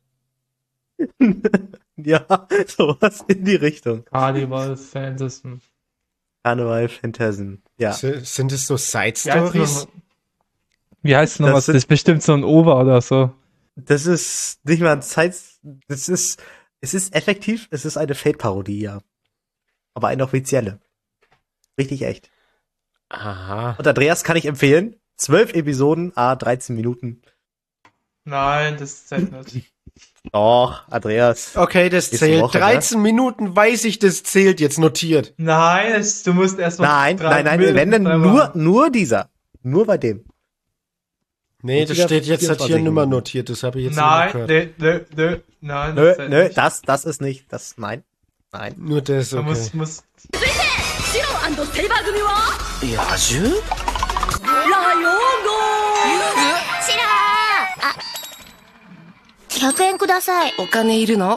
Ja, sowas in die Richtung. Carnival Fantasy. Karneval Phantasm. Ja. S- Sind es so Wie heißt Side-Stories? noch, wie heißt noch Das was? sind- Das ist bestimmt so ein Ober oder so. Das ist nicht mal ein Zeit, das ist, es ist effektiv, es ist eine Fate-Parodie, ja. Aber eine offizielle. Richtig echt. Aha. Und Andreas kann ich empfehlen. Zwölf Episoden, a dreizehn Minuten. Nein, das zählt nicht. Doch, Andreas. Okay, das Nächste zählt. Woche, ne? dreizehn Minuten weiß ich, das zählt. Jetzt notiert. Nein, es, du musst erst mal Nein, drei- nein, nein, mindestens wenn denn dreimal nur, haben. nur dieser. Nur bei dem. Nee, Und das wieder steht jetzt halt hier vierundzwanzig nimmer Minuten. notiert. Das habe ich jetzt Nein, nicht gehört. nö, nö, nö, nein, Nö, das zählt nö, nicht. das, das ist nicht, das, nein, nein. Nur das, Man okay. muss, muss, シロセイバー組は野獣ラヨゴシラあひゃくえんくださいお金いるの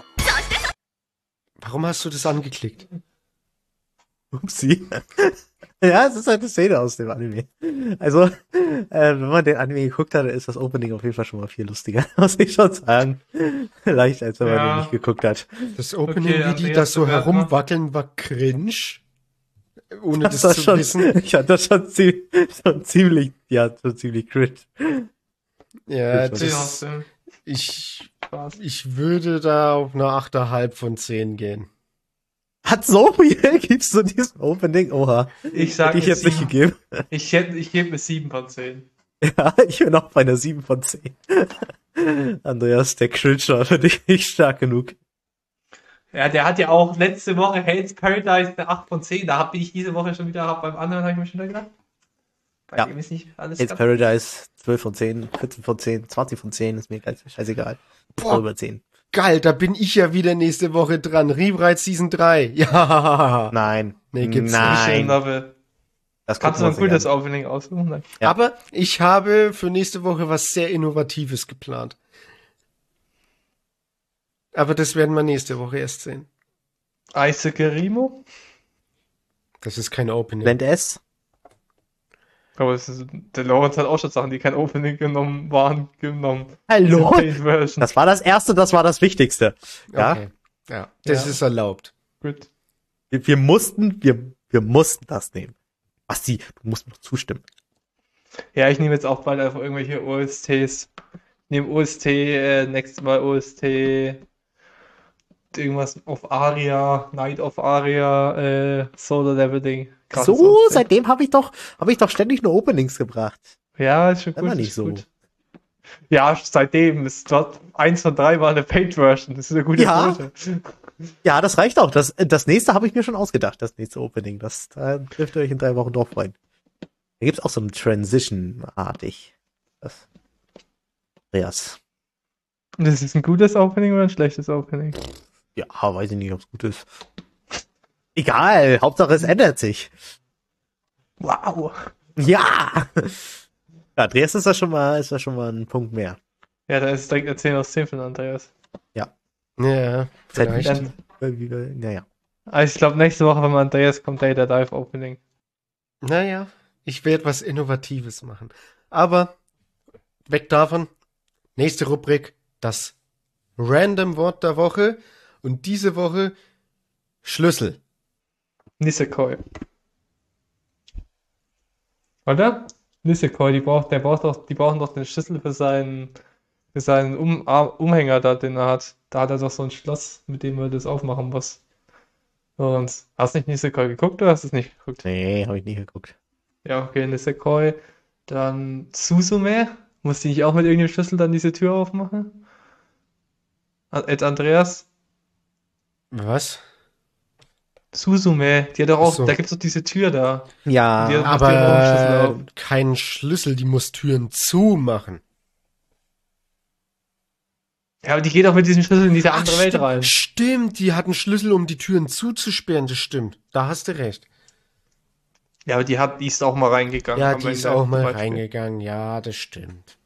Warum hast du das angeklickt? Upsi. Ja, es ist halt eine Szene aus dem Anime. Also, äh, wenn man den Anime geguckt hat, dann ist das Opening auf jeden Fall schon mal viel lustiger, muss ich schon sagen. Leicht, als wenn man Ja. den nicht geguckt hat. Das Opening, Okay, wie die Andreas, da so bewerten wir. herumwackeln, war cringe. Ohne das, Das war zu schon, wissen. ich hatte das schon, ziemlich, schon ziemlich, ja, schon ziemlich cringe. Ja, Das zehn das, aus zehn. ich, Spaß. ich würde da auf eine acht Komma fünf von zehn gehen. Hat so viel gibt's zu diesem Opening? Oha. Ich sag Hätte ich mir jetzt nicht sieben. gegeben. Ich hätte, ich gebe mir sieben von zehn. Ja, ich bin auch bei einer sieben von zehn. Andreas, der Cringe war für dich nicht stark genug. Ja, der hat ja auch letzte Woche Hell's Paradise eine acht von zehn. Da habe ich diese Woche schon wieder, beim anderen habe ich mir schon wieder gedacht. Bei Ja. dem ist nicht alles Hell's ganz- Paradise, zwölf von zehn, vierzehn von zehn, zwanzig von zehn, ist mir ganz scheißegal. Boah. Über zehn. Geil, da bin ich ja wieder nächste Woche dran. Rewrite Season drei. Ja. Nein. Nee, gibt's nicht. Mission Nein. Level. Das Kannst du gucken ein wir uns gutes Opening aussuchen? Nein. Ja. Aber ich habe für nächste Woche was sehr Innovatives geplant. Aber das werden wir nächste Woche erst sehen. Isaac Rimo? Das ist kein an. Opening. Blend S. Aber es ist, der Lawrence hat auch schon Sachen, die kein Opening genommen waren, genommen. Hallo? Diese Paint-Version. Das war das Erste, das war das Wichtigste. Ja, Okay. Ja, das Ja. ist erlaubt. Gut. wir, wir mussten, wir, wir mussten das nehmen. Basti, du musst mir noch zustimmen. Ja, ich nehme jetzt auch bald einfach irgendwelche O S Ts. Ich nehme O S T, äh, nächstes Mal O S T, irgendwas auf Aria, Night of Aria, äh, Solar Leveling. Gratis So, O S T. seitdem habe ich doch, habe ich doch ständig nur Openings gebracht. Ja, ist schon Das gut. war nicht ist so. gut. Ja, seitdem. Ist dort eins von drei war eine Paid-Version. Das ist eine gute Ja. Quote. Ja, das reicht auch. Das, das nächste habe ich mir schon ausgedacht, das nächste Opening. Das, da dürft ihr euch in drei Wochen drauf freuen. Da gibt's auch so ein Transition-artig. Das. Andreas. Das ist ein gutes Opening oder ein schlechtes Opening? Ja, weiß ich nicht, ob's gut ist. Egal, Hauptsache es ändert sich. Wow. Ja! Ja, Andreas ist da schon mal, ist da schon mal ein Punkt mehr. Ja, da ist direkt eine zehn aus zehn von Andreas. Ja, Seit vielleicht. Dann, wie wir, naja. also ich glaube, nächste Woche, wenn man Andreas kommt, Data Dive Opening. Naja, ich werde was Innovatives machen. Aber weg davon, nächste Rubrik, das Random Wort der Woche. Und diese Woche Schlüssel. Nisekoi. Oder? Nisekoi, die braucht, der braucht doch, die brauchen doch den Schlüssel für seinen, für seinen um, Ar- Umhänger da, den er hat. Da hat er doch so ein Schloss, mit dem er das aufmachen muss. Und hast du nicht Nisekoi geguckt oder hast du es nicht geguckt? Nee, habe ich nie geguckt. Ja, okay, Nisekoi. Dann Suzume. Muss die nicht auch mit irgendeinem Schlüssel dann diese Tür aufmachen? Ed Andreas? Was? Suzume, die hat doch auch, Ach so. da gibt's doch diese Tür da. Ja, Die hat- macht ja auch einen Schlüssel Aber auf. kein Schlüssel, die muss Türen zumachen. Ja, aber die geht auch mit diesem Schlüssel in diese Ach, andere Welt stimmt, rein. Stimmt, die hat einen Schlüssel, um die Türen zuzusperren, das stimmt. Da hast du recht. Ja, aber die hat, die ist auch mal reingegangen. Ja, am die ist Ende auch zum mal Beispiel. reingegangen, ja, das stimmt.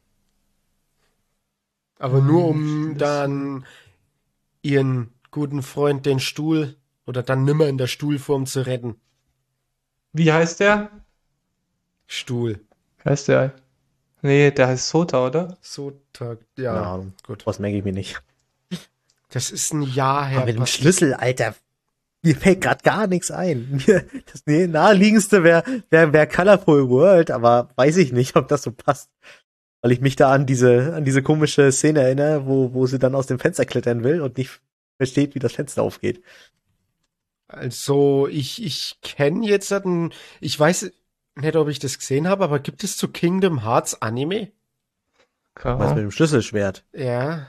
Aber nur um Schlüssel. dann ihren guten Freund den Stuhl oder dann nimmer in der Stuhlform zu retten. Wie heißt der? Stuhl. Heißt der? Nee, der heißt Sota, oder? So Tag, keine ja, Ahnung. gut. Was merke ich mir nicht. Das ist ein Jahr her. Aber mit dem Basti. Schlüssel, Alter, mir fällt gerade gar nichts ein. Mir- Das nee, naheliegendste wäre wär, wär Colorful World, aber weiß ich nicht, ob das so passt. Weil ich mich da an diese, an diese komische Szene erinnere, wo, wo sie dann aus dem Fenster klettern will und nicht versteht, wie das Fenster aufgeht. Also, ich, ich kenne jetzt einen, ich weiß nicht, ob ich das gesehen habe, aber gibt es zu Kingdom Hearts Anime? Keine Was mit Ahnung. dem Schlüsselschwert? Ja.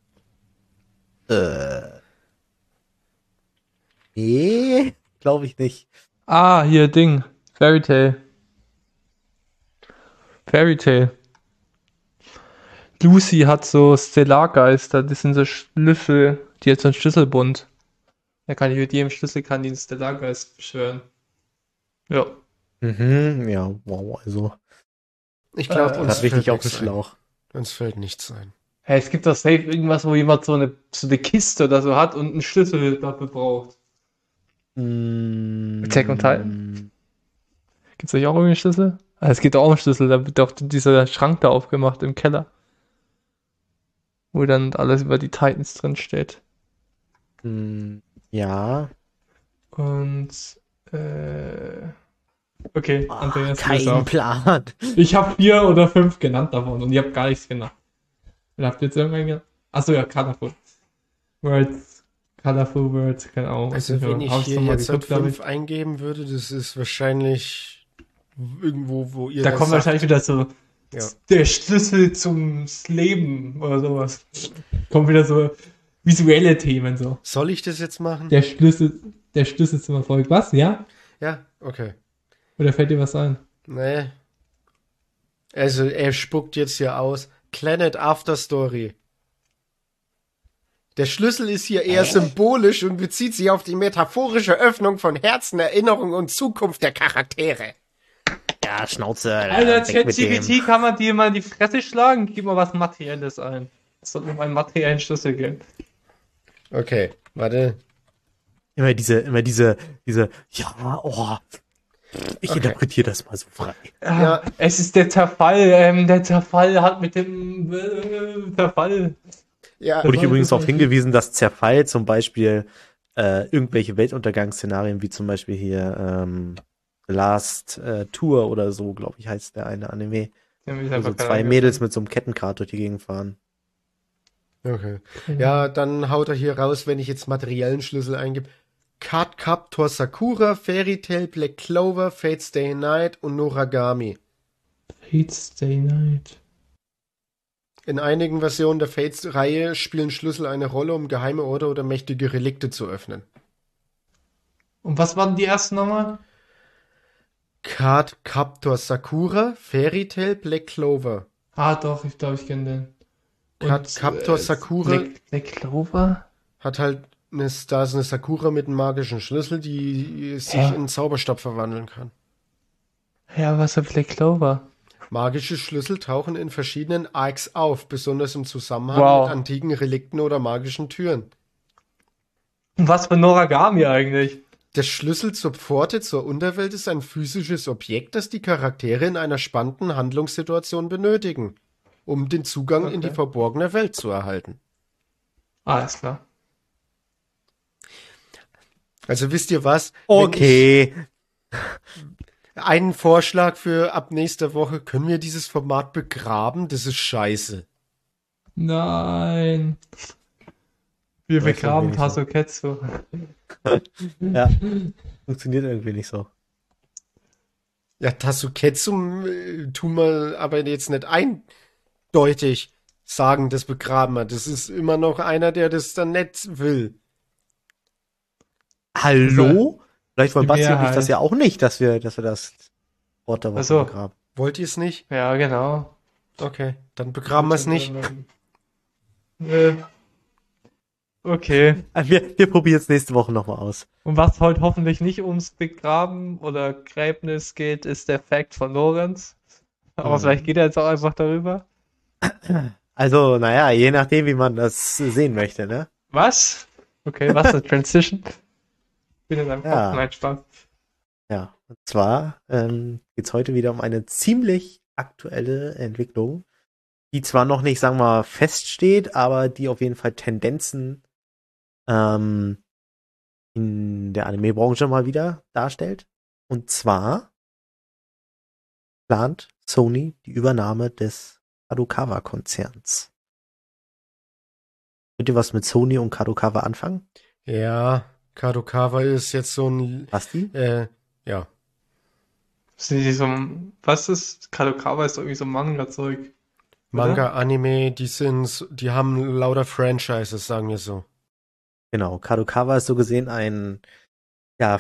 Äh. Nee, glaube ich nicht. Ah, hier, Ding. Fairy Tail. Fairy Tail. Lucy hat so Stellargeister, das sind so Schlüssel, die hat so einen Schlüsselbund. Da kann ich mit jedem Schlüssel kann die einen Stellargeist beschwören. Ja. Mhm, ja, wow, also. Ich glaube, Äh, uns Das richtig fällt auf den nichts ein. Schlauch. Uns fällt nichts ein. Hey, es gibt doch safe irgendwas, wo jemand so eine, so eine Kiste oder so hat und einen Schlüssel dafür braucht. Mm, Attack on Titan? Gibt's da nicht auch irgendeinen Schlüssel? Ah, es gibt auch einen Schlüssel, da wird doch dieser Schrank da aufgemacht im Keller. Wo dann alles über die Titans drin steht. mm, Ja. Und, äh, okay, Oh, Andreas, kein löse auf. Plan. Ich habe vier oder fünf genannt davon und ihr habt gar nichts genannt. Ihr habt jetzt irgendwann genannt? Achso, ja, Colorful Words. Colorful Words, keine Ahnung. Also, Ich wenn ich hab's hier noch mal jetzt geguckt, glaub fünf eingeben würde, das ist wahrscheinlich irgendwo, wo ihr Da das kommt sagt. wahrscheinlich wieder so Ja. der Schlüssel zum Leben oder sowas. Kommt wieder so visuelle Themen so. Soll ich das jetzt machen? Der Schlüssel, der Schlüssel zum Erfolg. Was? Ja? Ja, okay. Oder fällt dir was ein? Nee. Also, er spuckt jetzt hier aus. Planet After Story. Der Schlüssel ist hier eher symbolisch und bezieht sich auf die metaphorische Öffnung von Herzen, Erinnerung und Zukunft der Charaktere. Ja, Schnauze. Alter, Alter, weg mit dem. ChatGPT kann man dir mal in die Fresse schlagen. Gib mal was Materielles ein. Es soll um einen materiellen Schlüssel gehen. Okay, warte. Immer diese, immer diese, diese, ja, oh, Ich Okay. interpretiere das mal so frei. Ja, Ja. es ist der Zerfall. Ähm, der Zerfall hat mit dem äh, Zerfall. Ja, Wurde ich weiß übrigens es darauf nicht. hingewiesen, dass Zerfall zum Beispiel äh, irgendwelche Weltuntergangsszenarien, wie zum Beispiel hier ähm, The Last äh, Tour oder so, glaube ich, heißt der eine Anime, Ja, mir ist wo einfach so keiner zwei Mädels eingefallen. mit so einem Kettenkart durch die Gegend fahren. okay. Ja, dann haut er hier raus, wenn ich jetzt materiellen Schlüssel eingebe. Card Captor Sakura, Fairy Tail, Black Clover, Fate Stay Night und Noragami. Fate's Day Night. In einigen Versionen der Fates-Reihe spielen Schlüssel eine Rolle, um geheime Orte oder mächtige Relikte zu öffnen. Und was waren die ersten nochmal? Card Captor Sakura, Fairy Tail, Black Clover. Ah, doch, ich glaube, ich kenne den. Card Captor äh, Sakura Black, Black Clover? hat halt eine, da ist eine Sakura mit einem magischen Schlüssel, die sich Hä? in Zauberstab verwandeln kann. Ja, was ist Black Clover? Magische Schlüssel tauchen in verschiedenen Arcs auf, besonders im Zusammenhang Wow. mit antiken Relikten oder magischen Türen. Und was für Noragami eigentlich? Der Schlüssel zur Pforte zur Unterwelt ist ein physisches Objekt, das die Charaktere in einer spannenden Handlungssituation benötigen, um den Zugang in die Okay. verborgene Welt zu erhalten. Alles klar. Also wisst ihr was? Wenn Okay. ich einen Vorschlag für ab nächster Woche, können wir dieses Format begraben? Das ist scheiße. Nein. Wir Weiß begraben irgendwie nicht so. Tasuketsu. Ja. Funktioniert irgendwie nicht so. Ja, Tasuketsu äh, tun wir aber jetzt nicht eindeutig sagen, das begraben wir. Das ist immer noch einer, der das dann nicht will. Hallo? Vielleicht wollen Die Basti und ich Mehrheit. das ja auch nicht, dass wir, dass wir das Wort der Woche Ach so. begraben. Wollt ihr es nicht? Ja, genau. Okay, dann begraben wir es nicht. Äh, Okay. Ah, Wir, wir probieren es nächste Woche nochmal aus. Und was heute hoffentlich nicht ums Begraben oder Gräbnis geht, ist der Fact von Lorenz. Aber Mhm. vielleicht geht er jetzt auch einfach darüber. Also, naja, je nachdem, wie man das sehen möchte, ne? Was? Okay, was ist Transition? Bin in deinem Kopf. Ja. Nein, Spaß. Ja, und zwar ähm, geht es heute wieder um eine ziemlich aktuelle Entwicklung, die zwar noch nicht, sagen wir mal, feststeht, aber die auf jeden Fall Tendenzen ähm, in der Anime-Branche mal wieder darstellt. Und zwar plant Sony die Übernahme des Kadokawa-Konzerns. Könnt ihr was mit Sony und Kadokawa anfangen? Ja, Kadokawa ist jetzt so ein, Basti? äh, ja. Sind die so, was ist? Kadokawa ist doch irgendwie so Manga-Zeug. Manga, Anime, die sind, die haben lauter Franchises, sagen wir so. Genau, Kadokawa ist so gesehen ein ja,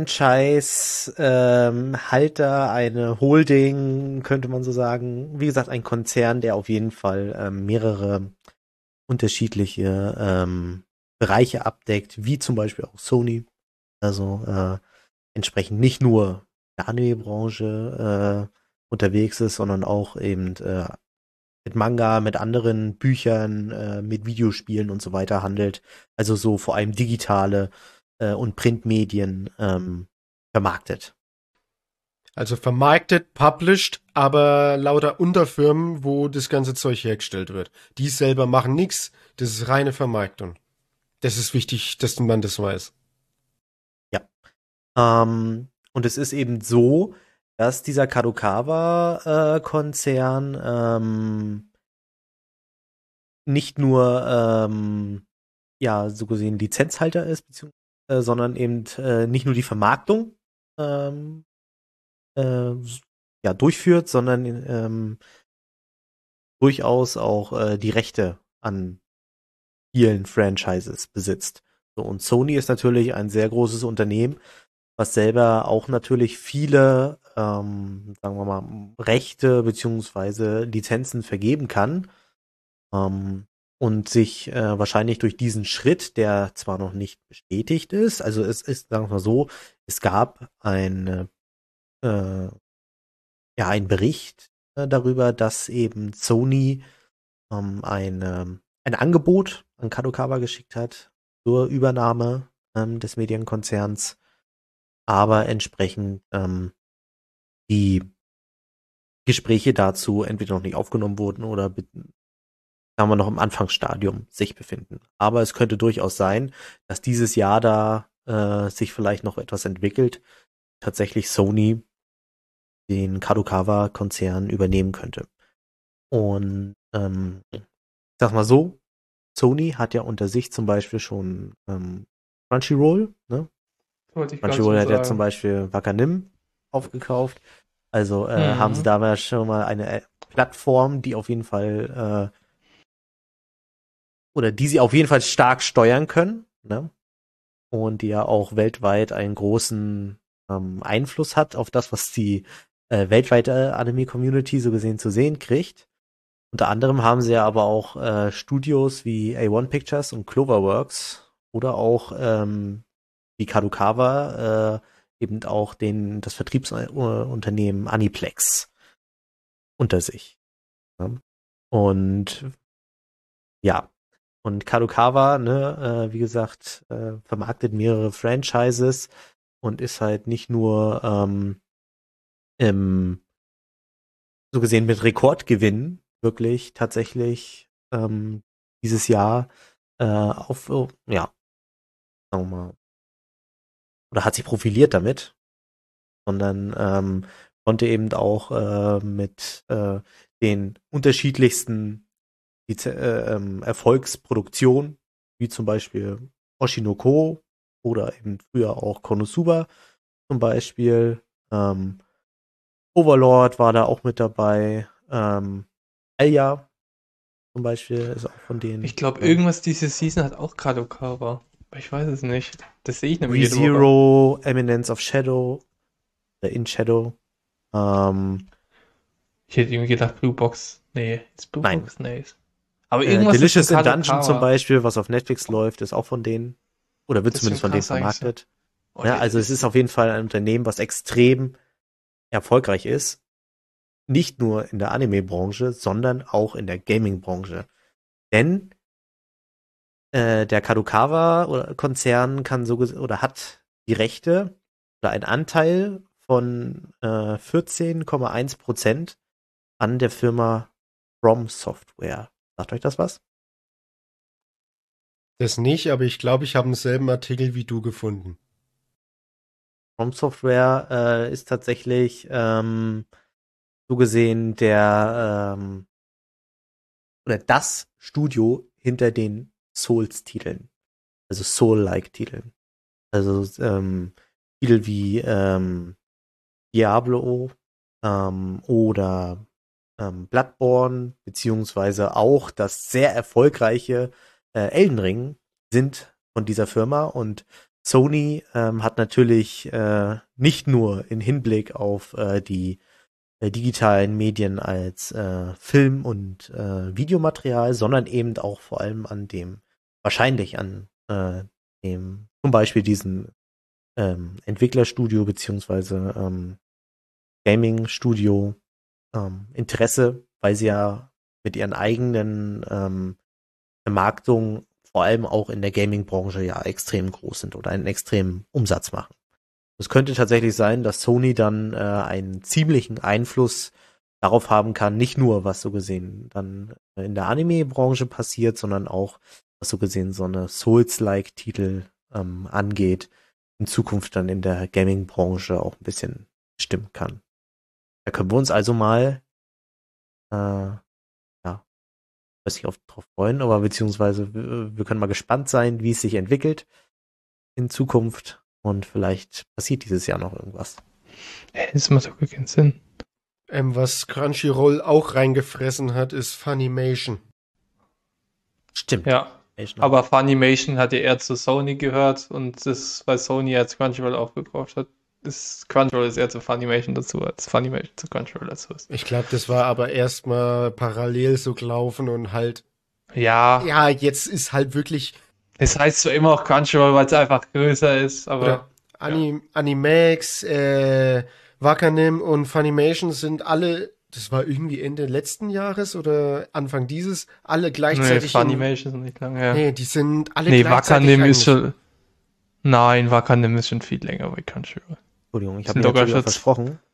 Franchise-Halter, eine Holding, könnte man so sagen. Wie gesagt, ein Konzern, der auf jeden Fall ähm, mehrere unterschiedliche ähm, Bereiche abdeckt, wie zum Beispiel auch Sony. Also äh, entsprechend nicht nur in der Anime-Branche äh, unterwegs ist, sondern auch eben äh, mit Manga, mit anderen Büchern, äh, mit Videospielen und so weiter handelt. Also so vor allem digitale äh, und Printmedien ähm, vermarktet. Also vermarktet, published, aber lauter Unterfirmen, wo das ganze Zeug hergestellt wird. Die selber machen nichts, das ist reine Vermarktung. Das ist wichtig, dass man das weiß. Ähm, und es ist eben so, dass dieser Kadokawa-Konzern ähm, nicht nur ähm, ja so gesehen Lizenzhalter ist, beziehungsweise, äh, sondern eben äh, nicht nur die Vermarktung ähm, äh, ja durchführt, sondern ähm, durchaus auch äh, die Rechte an vielen Franchises besitzt. So, und Sony ist natürlich ein sehr großes Unternehmen, was selber auch natürlich viele, ähm, sagen wir mal, Rechte beziehungsweise Lizenzen vergeben kann ähm, und sich äh, wahrscheinlich durch diesen Schritt, der zwar noch nicht bestätigt ist, also es ist, sagen wir mal so, es gab ein, äh, ja, einen Bericht äh, darüber, dass eben Sony ähm, ein, ähm, ein Angebot an Kadokawa geschickt hat zur Übernahme ähm, des Medienkonzerns, aber entsprechend ähm, die Gespräche dazu entweder noch nicht aufgenommen wurden oder be- sagen wir noch im Anfangsstadium sich befinden. Aber es könnte durchaus sein, dass dieses Jahr da äh, sich vielleicht noch etwas entwickelt, tatsächlich Sony den Kadokawa-Konzern übernehmen könnte. Und ähm, ich sag mal so, Sony hat ja unter sich zum Beispiel schon ähm, Crunchyroll, ne? Wollte ich grad Crunchyroll so hat ja sagen. zum Beispiel Wakanim aufgekauft. Also äh, Mhm. haben sie da schon mal eine äh, Plattform, die auf jeden Fall äh, oder die sie auf jeden Fall stark steuern können, ne? Und die ja auch weltweit einen großen ähm, Einfluss hat auf das, was die äh, weltweite Anime-Community so gesehen zu sehen kriegt. Unter anderem haben sie ja aber auch äh, Studios wie A eins Pictures und Cloverworks oder auch ähm, wie Kadokawa äh, eben auch den das Vertriebsunternehmen Aniplex unter sich. Ne? Und ja, und Kadokawa, ne, äh, wie gesagt, äh, vermarktet mehrere Franchises und ist halt nicht nur ähm, im, so gesehen mit Rekordgewinnen wirklich tatsächlich ähm, dieses Jahr äh, auf, oh, ja, sagen wir mal, oder hat sich profiliert damit, sondern ähm, konnte eben auch äh, mit äh, den unterschiedlichsten die, äh, ähm, Erfolgsproduktionen, wie zum Beispiel Oshinoko oder eben früher auch Konosuba zum Beispiel. Ähm, Overlord war da auch mit dabei. Ähm, Alya zum Beispiel ist auch von denen. Ich glaube, ähm, irgendwas diese Season hat auch Kadokawa. Aber ich weiß es nicht. Das sehe ich nämlich jede Woche. ReZero, Eminence of Shadow, äh, In Shadow. Ähm, Ich hätte irgendwie gedacht, Blue Box. Nee, ist Blue Nein. Box? Nee. Aber äh, irgendwas Delicious ist von in Dungeon Kadokawa. zum Beispiel, was auf Netflix läuft, ist auch von denen. Oder wird Das ist zumindest schon von denen krass eigentlich, vermarktet. Oh, Ja, die- also es ist auf jeden Fall ein Unternehmen, was extrem erfolgreich ist. Nicht nur in der Anime-Branche, sondern auch in der Gaming-Branche. Denn äh, der Kadokawa-Konzern kann so ges- oder hat die Rechte oder einen Anteil von äh, vierzehn Komma eins Prozent an der Firma From Software. Sagt euch das was? Das nicht, aber ich glaube, ich habe denselben Artikel wie du gefunden. From Software äh, ist tatsächlich ähm, so gesehen der ähm, oder das Studio hinter den Souls-Titeln. Also Soul-like-Titeln. Also ähm, Titel wie ähm, Diablo ähm, oder ähm, Bloodborne, beziehungsweise auch das sehr erfolgreiche äh, Elden Ring sind von dieser Firma und Sony ähm, hat natürlich äh, nicht nur in Hinblick auf äh, die äh, digitalen Medien als äh, Film- und äh, Videomaterial, sondern eben auch vor allem an dem, wahrscheinlich an äh, dem, zum Beispiel diesen ähm, Entwicklerstudio beziehungsweise ähm, Gaming-Studio ähm, Interesse, weil sie ja mit ihren eigenen ähm, Vermarktungen vor allem auch in der Gaming-Branche ja extrem groß sind oder einen extremen Umsatz machen. Es könnte tatsächlich sein, dass Sony dann äh, einen ziemlichen Einfluss darauf haben kann, nicht nur, was so gesehen dann in der Anime-Branche passiert, sondern auch, was so gesehen so eine Souls-like-Titel ähm, angeht, in Zukunft dann in der Gaming-Branche auch ein bisschen stimmen kann. Da können wir uns also mal äh, ja, weiß ich, drauf freuen, aber beziehungsweise wir, wir können mal gespannt sein, wie es sich entwickelt in Zukunft. Und vielleicht passiert dieses Jahr noch irgendwas. Hä, das macht doch keinen Sinn. Ähm, was Crunchyroll auch reingefressen hat, ist Funimation. Stimmt. Ja. Aber Funimation hat ja eher zu Sony gehört und das, weil Sony jetzt Crunchyroll aufgekauft hat, ist Crunchyroll ist eher zu Funimation dazu, als Funimation zu Crunchyroll dazu ist. Ich glaube, das war aber erstmal parallel so gelaufen und halt, Ja, ja, jetzt ist halt wirklich, es heißt zwar immer auch Crunchyroll, weil es einfach größer ist, aber oder Ani- Animax, äh, Wakanim und Funimation sind alle, das war irgendwie Ende letzten Jahres oder Anfang dieses, alle nee, gleichzeitig. in, Funimation ist nicht lange her. nee, die sind alle Nee, gleichzeitig. Wakanim ist eigentlich. schon. Nein, Wakanim ist schon viel länger bei Crunchyroll. Entschuldigung, ich Sind habe mir sogar natürlich auch schon- versprochen.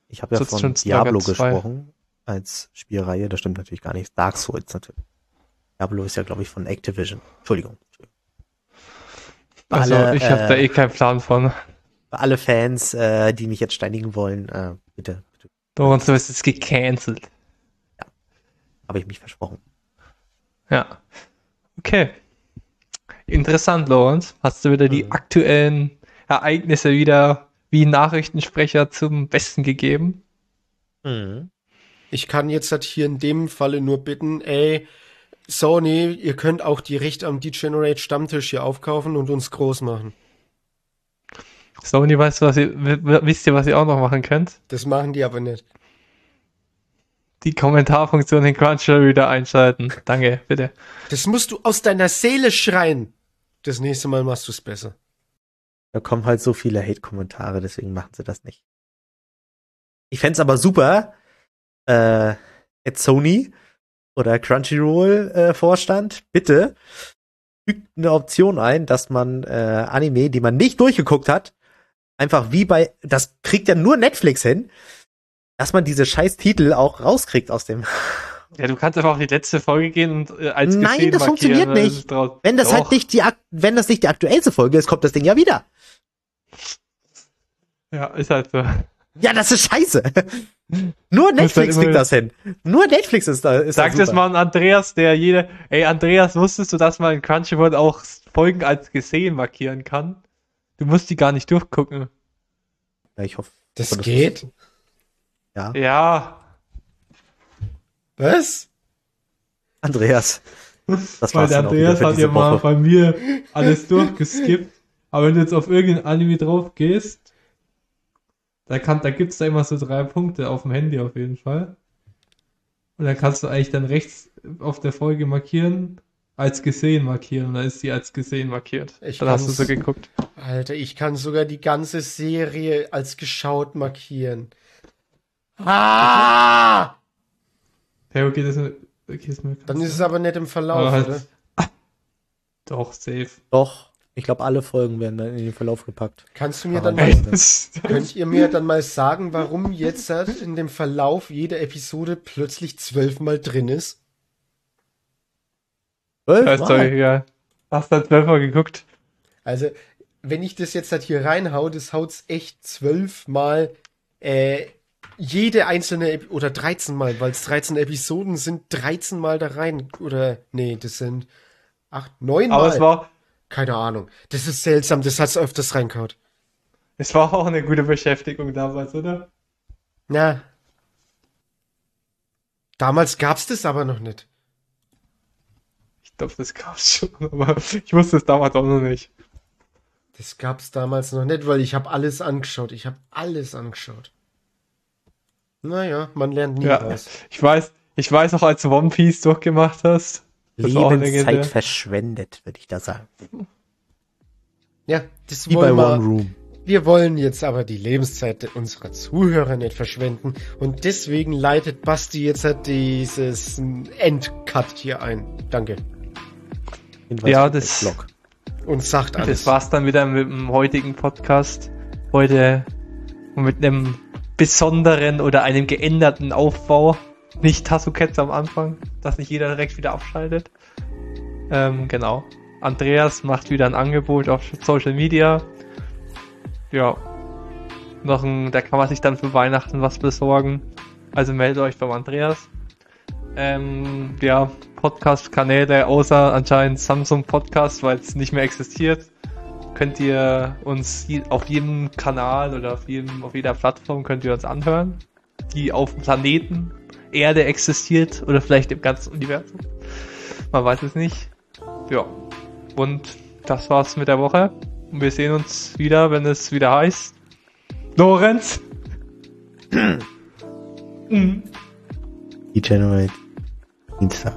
Ich habe ja Das ist von schon Diablo Slugger zwei. gesprochen als Spielreihe. Das stimmt natürlich gar nicht. Dark Souls natürlich. Diablo ist ja, glaube ich, von Activision. Entschuldigung. Also, Alle, ich habe da äh, eh keinen Plan von. Für alle Fans, äh, die mich jetzt steinigen wollen, äh, bitte, bitte, Lorenz, du bist jetzt gecancelt. habe ich mich versprochen. Ja. Okay. Interessant, Lorenz. Hast du wieder die Mhm. aktuellen Ereignisse wieder wie Nachrichtensprecher zum Besten gegeben? Mhm. Ich kann jetzt halt hier in dem Falle nur bitten, ey, Sony, ihr könnt auch die Rechte am Degenerate Stammtisch hier aufkaufen und uns groß machen. Sony, weißt du, was ihr, w- w- wisst ihr, was ihr auch noch machen könnt? Das machen die aber nicht. Die Kommentarfunktion in Crunchyroll wieder einschalten. Danke, bitte. Das musst du aus deiner Seele schreien. Das nächste Mal machst du es besser. Da kommen halt so viele Hate-Kommentare, deswegen machen sie das nicht. Ich fänd's aber super, äh, at Sony oder Crunchyroll äh, Vorstand, bitte fügt eine Option ein, dass man äh, Anime, die man nicht durchgeguckt hat, einfach wie bei, das kriegt ja nur Netflix hin, dass man diese scheiß Titel auch rauskriegt aus dem. Ja, du kannst einfach auf die letzte Folge gehen und äh, als Nein, gesehen das markieren, funktioniert dann nicht. ist es draus. Wenn das Doch. halt nicht die, ak- wenn das nicht die aktuellste Folge ist, kommt das Ding ja wieder. Ja, ist halt so. Ja, das ist scheiße. Nur Netflix immer- kriegt das hin. Nur Netflix ist da. Ist Sag da das super. mal an Andreas, der jede. Ey, Andreas, wusstest du, dass man in Crunchyroll auch Folgen als gesehen markieren kann? Du musst die gar nicht durchgucken. Ja, ich hoffe. Das das geht? ist- Ja. Ja. Was? Andreas. Das Weil war's der dann auch wieder Andreas für hat diese ja mal Woche. bei mir alles durchgeskippt. Aber wenn du jetzt auf irgendein Anime drauf gehst, da, kann, da gibt's da immer so drei Punkte auf dem Handy auf jeden Fall. Und dann kannst du eigentlich dann rechts auf der Folge markieren, als gesehen markieren. Und dann ist sie als gesehen markiert. Ich dann hast du kann's- so geguckt. Alter, ich kann sogar die ganze Serie als geschaut markieren. Ah! Ja, okay, das ist, okay, ist mir Dann ist es aber nicht im Verlauf, Aber halt- oder? doch safe. Doch. Ich glaube, alle Folgen werden dann in den Verlauf gepackt. Kannst du mir Aber dann nicht. mal, könnt ihr mir dann mal sagen, warum jetzt halt in dem Verlauf jeder Episode plötzlich zwölfmal drin ist? Zwölf Ja, ist doch Mal. egal. Hast du zwölfmal geguckt? Also, wenn ich das jetzt halt hier reinhau, das haut's echt zwölfmal, äh, jede einzelne, Ep oder dreizehn Mal, weil es dreizehn Episoden sind, dreizehn Mal da rein. Oder, nee, das sind acht, neun Aber Mal. es war, Keine Ahnung. Das ist seltsam, das hat's öfters reingehaut. es war auch eine gute Beschäftigung damals, oder? Ja. Damals gab's das aber noch nicht. Ich glaube, das gab's schon, aber ich wusste es damals auch noch nicht. Das gab's damals noch nicht, weil ich habe alles angeschaut. Ich habe alles angeschaut. Naja, man lernt nie Ja. raus. Ich weiß, ich weiß noch, als du One Piece durchgemacht hast. Das war auch eine Lebenszeit Legende. verschwendet, würde ich da sagen. Ja, das Wie bei wollen One wir. Room. Wir wollen jetzt aber die Lebenszeit unserer Zuhörer nicht verschwenden und deswegen leitet Basti jetzt halt dieses Endcut hier ein. Danke. Hinweis Ja, auf den das- Blog. Und sagt alles. Das war's dann wieder mit dem heutigen Podcast. Heute mit einem besonderen oder einem geänderten Aufbau. Nicht Tassuketz am Anfang, dass nicht jeder direkt wieder abschaltet. Ähm, genau. Andreas macht wieder ein Angebot auf Social Media. Ja. Noch ein, da kann man sich dann für Weihnachten was besorgen. Also meldet euch beim Andreas. Ähm, ja, Podcast-Kanäle, außer anscheinend Samsung Podcast, weil es nicht mehr existiert, könnt ihr uns je, auf jedem Kanal oder auf, jedem, auf jeder Plattform könnt ihr uns anhören, die auf dem Planeten Erde existiert oder vielleicht im ganzen Universum. Man weiß es nicht. Ja. Und das war's mit der Woche. Und wir sehen uns wieder, wenn es wieder heißt. Lorenz! Mhm. Degenerate. Dienstag.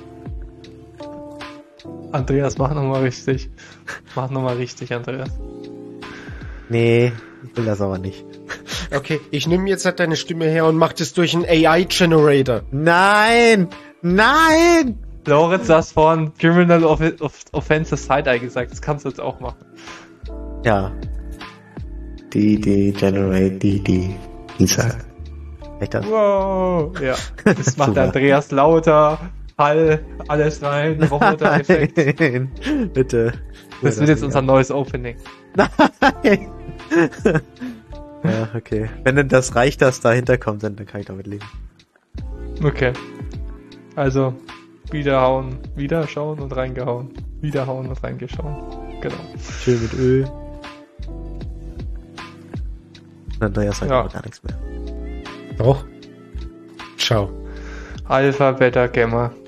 Andreas, mach nochmal richtig. Mach nochmal richtig, Andreas. Nee, ich will das aber nicht. Okay, ich nehme jetzt halt deine Stimme her und mach das durch einen A I-Generator. Nein! Nein! Lorenz, du hast vorhin Criminal Off Off Offensive Side-Eye gesagt. Das kannst du jetzt auch machen. Ja. Die, die, generate, die, die. Dienstag. Reicht das? Wow. Ja. Das macht der Super. Andreas lauter, Hall, alles rein, Roboter-Effekt. Nein, bitte. Das wird jetzt unser neues Opening. Nein. Ja, okay. Wenn denn das reicht, dass dahinter kommt, dann, dann kann ich damit leben. Okay. Also, wiederhauen, wieder schauen und reingehauen. Wiederhauen und reingeschauen. Genau. Schön mit Öl. Und Andreas sagt Ja. aber gar nichts mehr. Doch. Ciao. Alpha, Beta, Gamma.